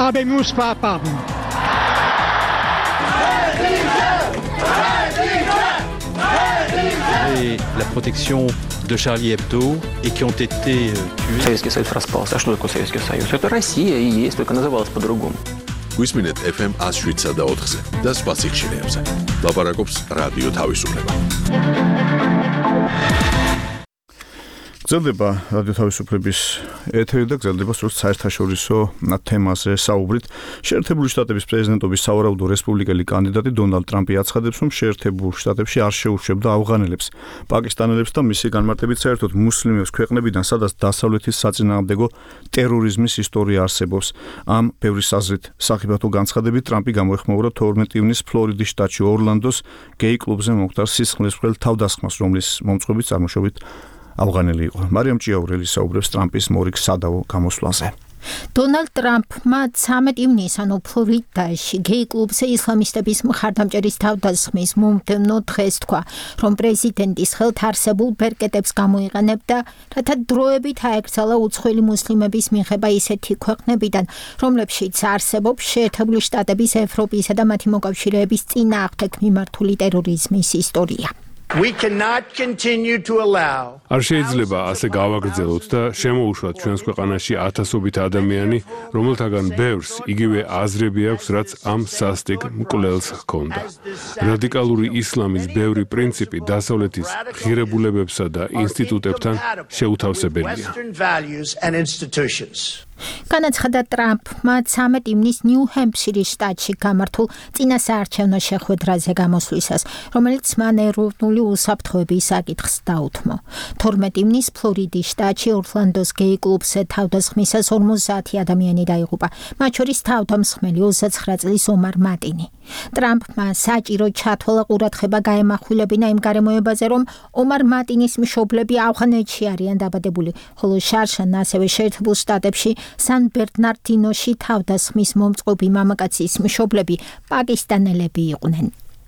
La protection de Charlie Hebdo et qui ont été tués. Советский Союз распался. А что такое Советский Союз? Это Россия и есть, только называлась по-другому. გვისმინეთ FM 107 და 4-ზე და სხვა სიხშირეებზე. ლაპარაკობს რადიო თავისუფლება. გრძელდება რადიო თავისუფლების ეთერი და გრძელდება სწორედ საერთაშორისო თემაზე საუბრით. შეერთებული შტატების პრეზიდენტობის სავარაუდო რესპუბლიკელი კანდიდატი დონალდ ტრამპი აცხადებს, რომ შეერთებულ შტატებში არ შეურჩევდა ავღანელებს, პაკისტანელებს და მისი განმარტებით საერთოდ მუსლიმებს ქვეყნებიდან, სადაც დასავლეთის საწინააღმდეგო ტერორიზმის ისტორია არსებობს. ამ ბევრი საზრით სახიფათო განცხადებით ტრამპი გამოეხმაურა 12 ივნისს ფლორიდის შტატში ორლანდოს გეი კლუბზე მომხდარ სისხლისმღვრელ თავდასხმას, რომლის მომწყობიც წარმოშობით ავღანელი იყო. მარიამ ჭიაურელი საუბრებს ტრამპის მორიგ სადავო გამოსვლაზე. დონალდ ტრამპმა 13 ივნისს, ანუ ფლორიდაში გეი კლუბზე ისლამისტების მხარდამჭერის თავდასხმის მომდევნო დღეს თქვა, რომ პრეზიდენტის ხელთ არსებულ ბერკეტებს გამოიყენებდა, რათა დროებით აეკრძალა უცხოელი მუსლიმების მიღება ისეთი ქვეყნებიდან, რომლებშიც არსებობს შეერთებული შტატების, ევროპისა და მათი მოკავშირეების წინააღმდეგ მიმართული ტერორიზმის ისტორია. არ შეიძლება ასე გავაგრძელოთ და შემოუშვათ ჩვენს ქვეყანაში ათასობით ადამიანი, რომელთაგან ბევრს იგივე აზრები აქვს, რაც ამ სასტიკ მკვლელს ჰქონდა. რადიკალური ისლამის ბევრი პრინციპი დასავლეთის ღირებულებებსა და ინსტიტუტებთან შეუთავსებელია. განაცხადა ტრამპმა 13 ივნისს ნიუ-ჰემფშირის შტატში გამართულ წინასაარჩევნო შეხვედრაზე გამოსვლისას, რომელიც მან ეროვნული უსაფრთხოების საკითხს დაუთმო. 12 ივნისს ფლორიდის შტატში ორლანდოს გეი კლუბზე თავდასხმისას 50 ადამიანი დაიღუპა, მათ შორის თავდამსხმელი 29 წლის ომარ მატინი. ტრამპმა საჭირო ჩათვალა ყურადღება გაემახვილებინა იმ გარემოებაზე, რომ ომარ მატინის მშობლები ავღანეთში არიან დაბადებული, ხოლო შარშან ასევე შეერთებულ შტატებში სან ბერნარდინოში თავდასხმის მომწყობი მამაკაცის მშობლები პაკისტანელები იყვნენ.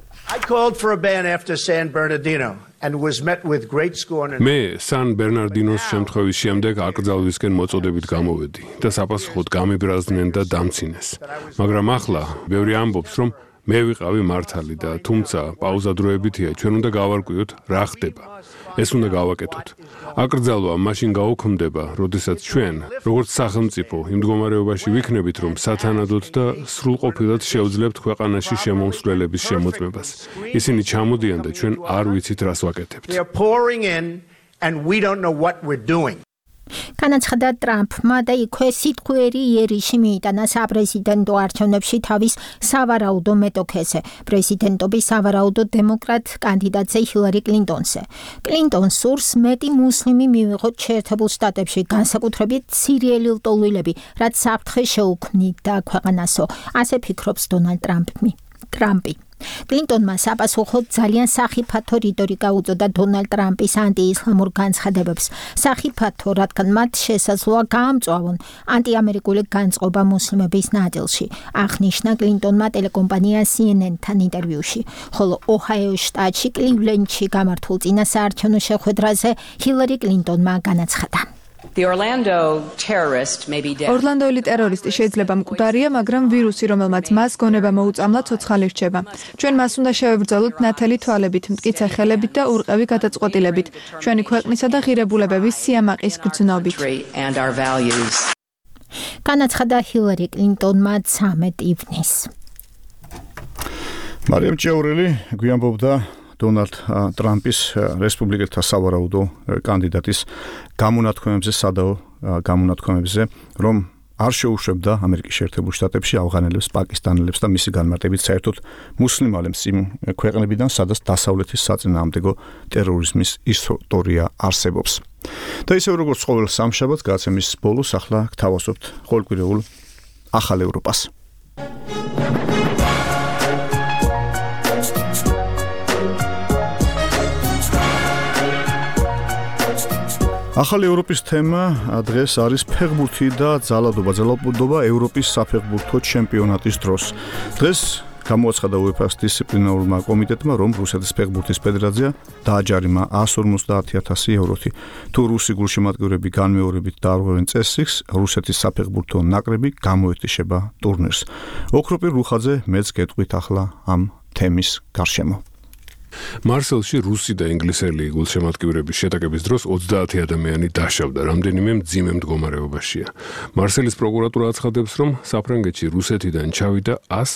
მე სან ბერნარდინოს შემთხვევის შემდეგ აკრძალვისკენ მოწოდებით გამოვედი და საპასუხოდ გამიბრაზდნენ და დამცინეს. მაგრამ ახლა ბევრი ამბობს, რომ მე ვიყავი მართალი და თუმცა პაუზა დროებითია, ჩვენ უნდა გავარკვიოთ რა ხდება. ეს უნდა გავაკეთოთ. აკრძალვა მაშინ გაუქმდება, როდესაც ჩვენ, როგორც სახელმწიფო, იმ მდგომარეობაში ვიქნებით, რომ სათანადოდ და სრულყოფილად შევძლებთ ქვეყანაში შემომსვლელების შემოწმებას. ისინი ჩამოდიან და ჩვენ არ ვიცით რას ვაკეთებთ. განაცხადა ტრამპმა და იქვე სიტყვიერი იერიში მიიტანა საპრეზიდენტო არჩევნებში თავის სავარაუდო მეტოქეზე, პრეზიდენტობის სავარაუდო დემოკრატ კანდიდატზე ჰილარი კლინტონზე. კლინტონს სურს მეტი მუსლიმი მივიღოთ შეერთებულ შტატებში, განსაკუთრებით სირიელი ლტოლვილები, რაც საფრთხე შეუქმნიდა ქვეყანასო, ასე ფიქრობს დონალდ ტრამპი. კლინტონმა საპასუხოდ ძალიან სახიფათო რიტორიკა უწოდა დონალდ ტრამპის ანტიისლამურ განცხადებებს. სახიფათო, რადგან მათ შესაძლოა გაამწვავონ ანტიამერიკული განწყობა მუსლიმების ნაწილში, აღნიშნა კლინტონმა ტელეკომპანია CNN-თან ინტერვიუში. ხოლო ოჰაიოს შტატში კლივლენდში გამართულ წინასაარჩევნო შეხვედრაზე ჰილარი კლინტონმა განაცხადა. ორლანდოელი ტერორისტი შეიძლება მკვდარია, მაგრამ ვირუსი, რომელმაც მას გონება მოუწამლა, ცოცხალი რჩება. ჩვენ მას უნდა შევებრძოლოთ ნათელი თვალებით, მტკიცე ხელებით და ურყევი გადაწყვეტილებით, ჩვენი ქვეყნისა და ღირებულებების სიამაყის გრძნობით. განაცხადა ჰილარი კლინტონმა 13 ივნისს. მარიამ ჭიაურელი გვიანბობდა დონალდ ტრამპის რესპუბლიკელთა სავარაუდო კანდიდატის გამონათქვამებზე, სადაო გამონათქვამებზე, რომ არ შეუშვებდა ამერიკის შეერთებულ შტატებში ავღანელებს, პაკისტანელებს და მისი განმარტებით საერთოდ მუსლიმალებს იმ ქვეყნებიდან, სადაც დასავლეთის საწინააღმდეგო ტერორიზმის ისტორია არსებობს. და ისევ როგორც ყოველ სამშაბათს გადაცემის ბოლოს ახლა გთავაზობთ ყოველკვირეულ ახალ ევროპას. ახალი ევროპის თემა დღეს არის ფეხბურთი და ძალადობა ევროპის საფეხბურთო ჩემპიონატის დროს. დღეს გამოაცხადა UEFA-ს დისციპლინარულმა კომიტეტმა, რომ რუსეთის ფეხბურთის ფედერაცია დააჯარიმა 150,000 ევროთი. თუ რუსი გულშემატკივრები განმეორებით დაარღვევენ წესრიგს, რუსეთის საფეხბურთო ნაკრები გამოეთიშება ტურნირს. ოქროპირ რუხაძე მეც გეტყვით ახლა ამ თემის გარშემო. მარსელში რუსი და ინგლისელი გულშემატკივრების შეტაკების დროს 30 ადამიანი დაშავდა, რამდენიმე მძიმე მდგომარეობაშია. მარსელის პროკურატურა აცხადებს, რომ საფრანგეთში რუსეთიდან ჩავიდა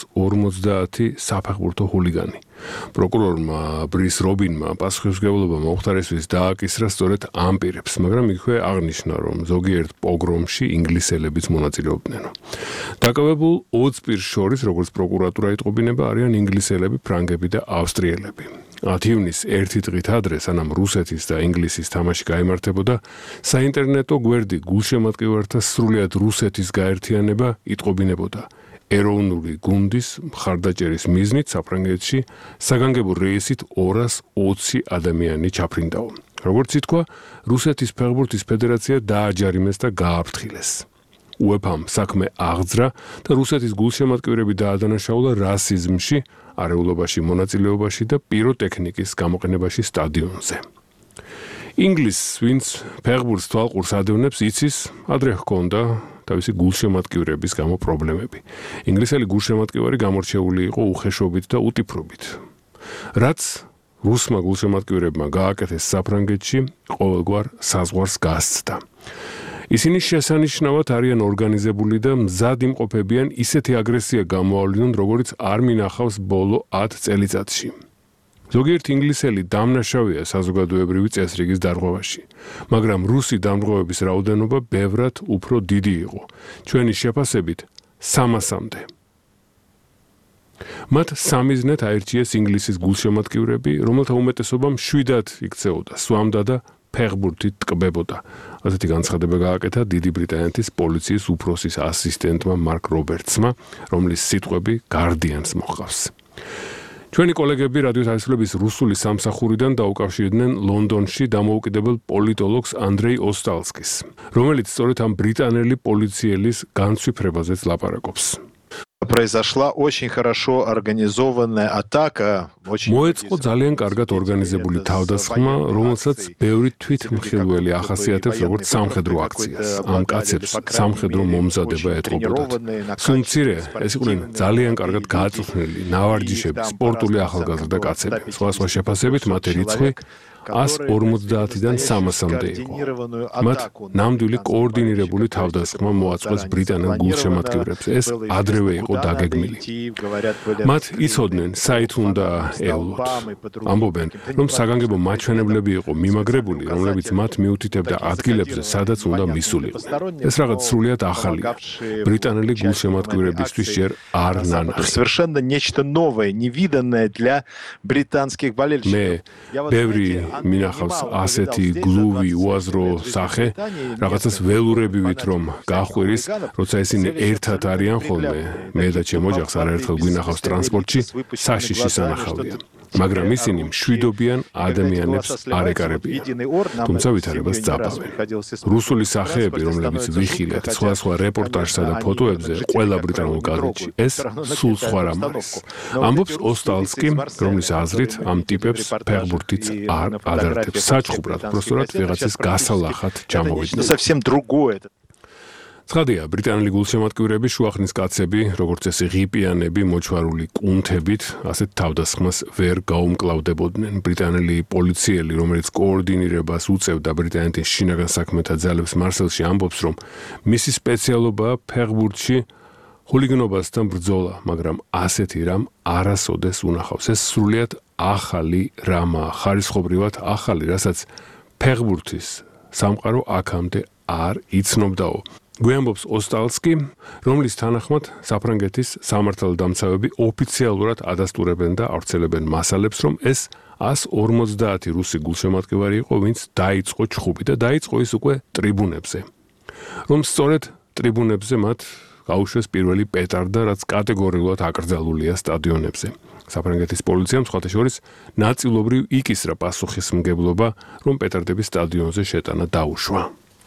150 საფეხბურთო ჰულიგანი. პროკურორმა ბრის რობინმა პასუხისმგებლობა მომხდარისთვის დააკისრა სწორედ ამ პირებს, მაგრამ იქვე აღნიშნა, რომ ზოგიერთ პოგრომში ინგლისელებიც მონაწილეობდნენ. დაკავებულ 20 პირს შორის, როგორც პროკურატურა იტყობინება, არიან ინგლისელები, ფრანგები და ავსტრიელები. 10 ივნისს ერთი დღით ადრე, სანამ რუსეთის და ინგლისის თამაში გაიმართებოდა, საინტერნეტო გვერდი გულშემატკივართა სრულიად რუსეთის გაერთიანება იტყობინებოდა. ეროვნული გუნდის მხარდაჭერის მიზნით საფრანგეთში საგანგებო რეისით 220 ადამიანი ჩაფრინდაო. როგორც ითქვა, რუსეთის ფეხბურთის ფედერაცია დააჯარიმეს და გააფრთხილეს. UEFA-მ საქმე აღძრა და რუსეთის გულშემატკივრები დაადანაშაულა რასიზმში, არეულობაში, მონაწილეობაში და პიროტექნიკის გამოყენებაში სტადიონზე. ინგლისს, ვინც ფეხბურთს თვალყურს ადევნებს, იცის, ადრე ჰქონდა თავისი გულშემატკივრების გამო პრობლემები. ინგლისელი გულშემატკივარი გამორჩეული იყო უხეშობით და უტიფრობით. რაც რუსმა გულშემატკივრებმა გააკეთეს საფრანგეთში, ყოველგვარ საზღვარს გასცდა. ისინი შესანიშნავად არიან ორგანიზებული და მზად იმყოფებიან ისეთი აგრესია გამოავლინონ, როგორც არ მინახავს ბოლო 10 წელიწადში. ზოგიერთ ინგლისელი დამნაშავეა საზოგადოებრივი წესრიგის დარღვევაში, მაგრამ რუსი დამრღვევების რაოდენობა ბევრად უფრო დიდი იყო, ჩვენი შეფასებით 300-მდე. მათ სამიზნედ აირჩიეს ინგლისის გულშემატკივრები, რომელთა უმეტესობამ 7-ად იქცეოდა, სვამდა და ფეხბურთით ტკბებოდა. ასეთი განცხადება გააკეთა დიდი ბრიტანეთის პოლიციის უფროსის ასისტენტმა მარკ რობერტსმა, რომლის სიტყვები Guardian-ს მოჰყავს. ჩვენი კოლეგები რადიო თავისუფლების რუსული სამსახურიდან დაუკავშირდნენ ლონდონში დამოუკიდებელ პოლიტოლოგს ანდრეი ოსტალსკის, რომელიც სწორედ ამ ბრიტანელი პოლიციელის განცვიფრებაზეც ლაპარაკობს. Произошла очень хорошо организованная атака. მოეწყო ძალიან კარგად ორგანიზებული თავდასხმა, რომელსაც ბევრი თვითმხილველი ახასიათებს როგორც სამხედრო აქციას. ამ კაცებს სამხედრო მომზადება ეტყობოდათ. სულ მცირე, ეს იყვნენ ძალიან კარგად გააწვრთნილი, ნავარჯიშები, სპორტული ახალგაზრდა კაცები. სხვა შეფასებით მათი რიცხვი 150-დან 300-მდე იყო. მათ ნამდვილი კოორდინირებული თავდასხმა მოაწყვეს ბრიტანელ გულშემატკივრებს. ეს ადრევე იყო დაგეგმილი. მათ იცოდნენ, საით უნდა ევლოთ. ამბობენ, რომ საგანგებო მაჩვენებლები იყო მიმაგრებული, რომლებიც მათ მიუთითებდა ადგილებზე, სადაც უნდა მისულიყვნენ. ეს რაღაც სრულიად ახალია. ბრიტანელი გულშემატკივრებისთვის ჯერ არ ნანახი. Совершенно нечто новое, невиданное для британских болельщиков. ბევრი მინახავს ასეთი გლუვი უაზრო სახე, რაღაცას ველურებივით რომ გახვირის, როცა ისინი ერთად არიან ხოლმე. მე და ჩემ ოჯახს არაერთხელ გვინახავს ტრანსპორტში, საშიში სანახავია. მაგრამ ისინი მშვიდობიან ადამიანებს არ ეკარებიან. თუმცა ვითარებას წაბავენ. რუსული სახეები, რომლებიც ვიხილეთ სხვა რეპორტაჟსა და ფოტოებზე ყველა ბრიტანულ გაზეთში, ეს სულ სხვა რამ არის. ამბობს ოსტალსკი, რომლის აზრით ამ ტიპებს ფეხბურთიც არ ადარდებს. საჩხუბრად, პროსტორად ვიღაცის გასალახად ჩამოვიდნენ. Совсем другое. ცხადია, ბრიტანელი გულშემატკივრები შუახნის კაცები, როგორც წესი ღიპიანები, მოჩვარული კუნთებით, ასეთ თავდასხმას ვერ გაუმკლავდებოდნენ. ბრიტანელი პოლიციელი, რომელიც კოორდინირებას უწევდა ბრიტანეთის შინაგან საქმეთა ძალებს მარსელში, ამბობს, რომ მისი სპეციალობაა ფეხბურთში ჰულიგნობასთან ბრძოლა, მაგრამ ასეთი რამ არასოდეს უნახავს. ეს სრულიად ახალი რამაა, ხარისხობრივად ახალი, რასაც ფეხბურთის სამყარო აქამდე არ იცნობდაო. გვიამბობს ოსტალსკი, რომლის თანახმად საფრანგეთის სამართალდამცავები ოფიციალურად ადასტურებენ და ავრცელებენ მასალებს, რომ ეს 150 რუსი გულშემატკივარი იყო, ვინც დაიწყო ჩხუბი და დაიწყო ის უკვე ტრიბუნებზე. რომ სწორედ ტრიბუნებზე მათ გაუშვეს პირველი პეტარდა, რაც კატეგორიულად აკრძალულია სტადიონებზე. საფრანგეთის პოლიციამ სხვათა შორის ნაწილობრივ იკისრა პასუხისმგებლობა, რომ პეტარდების სტადიონზე შეტანა დაუშვა.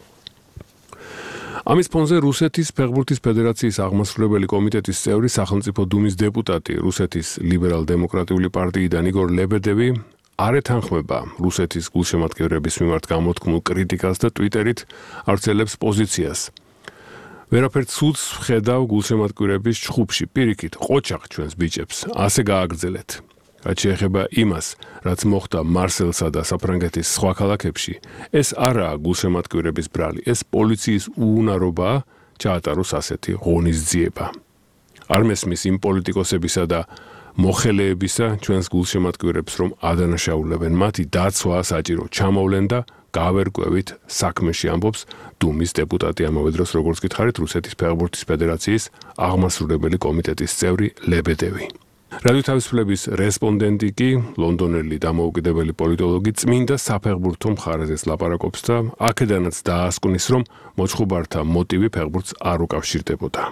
ამის ფონზე რუსეთის ფეხბურთის ფედერაციის აღმასრულებელი კომიტეტის წევრი, სახელმწიფო დუმის დეპუტატი, რუსეთის ლიბერალ-დემოკრატიული პარტიიდან იგორ ლებედევი არ ეთანხმება რუსეთის გულშემატკივრების მიმართ გამოთქმულ კრიტიკას და ტვიტერით ავრცელებს პოზიციას. ვერაფერ ცუდს ვხედავ გულშემატკივრების ჩხუბში, პირიქით, ყოჩაღ ჩვენს ბიჭებს, ასე გააგრძელეთ. რაც შეეხება იმას, რაც მოხდა მარსელსა და საფრანგეთის სხვა ქალაქებში, ეს არაა გულშემატკივრების ბრალი, ეს პოლიციის უუნარობაა ჩაატაროს ასეთი ღონისძიება. არ მესმის იმ პოლიტიკოსებისა და მოხელეებისა ჩვენს გულშემატკივრებს, რომ ადანაშაულებენ, მათი დაცვა საჭირო ჩამოვლენ და გავერკვევით საქმეში, ამბობს დუმის დეპუტატი, ამავე დროს როგორც გითხარით, რუსეთის ფეხბურთის ფედერაციის აღმასრულებელი კომიტეტის წევრი ლებედევი. რადიო თავისუფლების რესპონდენტი კი, ლონდონელი დამოუკიდებელი პოლიტოლოგი წმინდა საფეხბურთო მხარეზე ლაპარაკობს და აქედანაც დაასკვნის, რომ მოჩხუბართა მოტივი ფეხბურთს არ უკავშირდებოდა.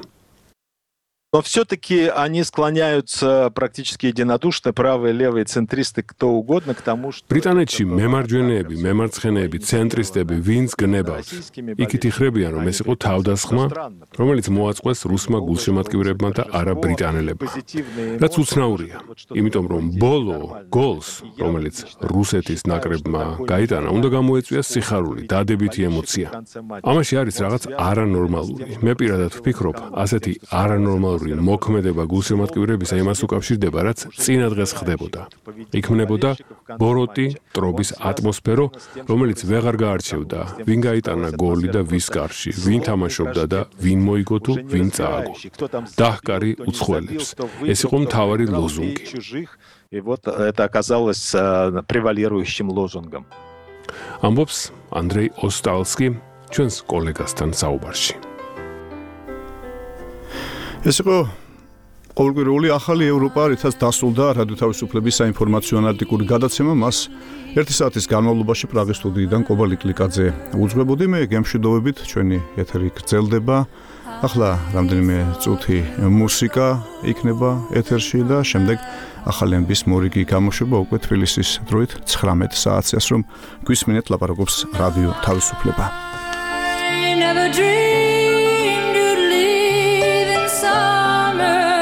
Но все-таки они склоняются практически единодушно, правые, левые, центристы, кто угодно, к тому, что... ბრიტანეთში მემარჯვენეები, მემარცხენეები, ცენტრისტები, ვინც გნებავთ. იქით იხრებიან, რომ ეს იყო თავდასხმა, რომელიც მოაწყვეს რუსმა გულშემატკივრებმა და არა ბრიტანელებმა. რაც უცნაურია, იმიტომ რომ ბოლო გოლს, რომელიც რუსეთის ნაკრებმა გაიტანა, უნდა გამოეწვიას სიხარული, დადებითი ემოცია. ამაში არის რაღაც არანორმალური. მე პირადად ვფიქრობ, ასეთი არანორმალური მოქმედება გულშემატკივრებისა იმას უკავშირდება, რაც წინა დღეს ხდებოდა. იქმნებოდა ბოროტი, ტრობის ატმოსფერო, რომელიც ვეღარ გაარჩევდა, ვინ გაიტანა გოლი და ვის კარში, ვინ თამაშობდა და ვინ მოიგო თუ ვინ წააგო. დაჰკარი უცხოელებს. ეს იყო მთავარი ლოზუნგი. И вот это оказалось превалирующим лозунгом. ამბობს ანდრეი ოსტალსკი ჩვენს კოლეგასთან საუბარში. ეს იყო ყოველკვირეული ახალი ევროპა, რითაც დასრულდა რადიო თავისუფლების საინფორმაციო ანალიტიკური გადაცემა. მას 1 საათის განმავლობაში პრაღის სტუდიიდან კობა ლიკლიკაძე უძღვებოდი. მე გემშვიდობებით, ჩვენი ეთერი გრძელდება. ახლა რამდენიმე წუთი მუსიკა იქნება ეთერში და შემდეგ ახალი ამბის მორიგი გამოშვება უკვე თბილისის დროით 19 საათს, რომ გვისმინეთ ლაპარაკობს რადიო თავისუფლება. Summer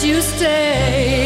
you stay?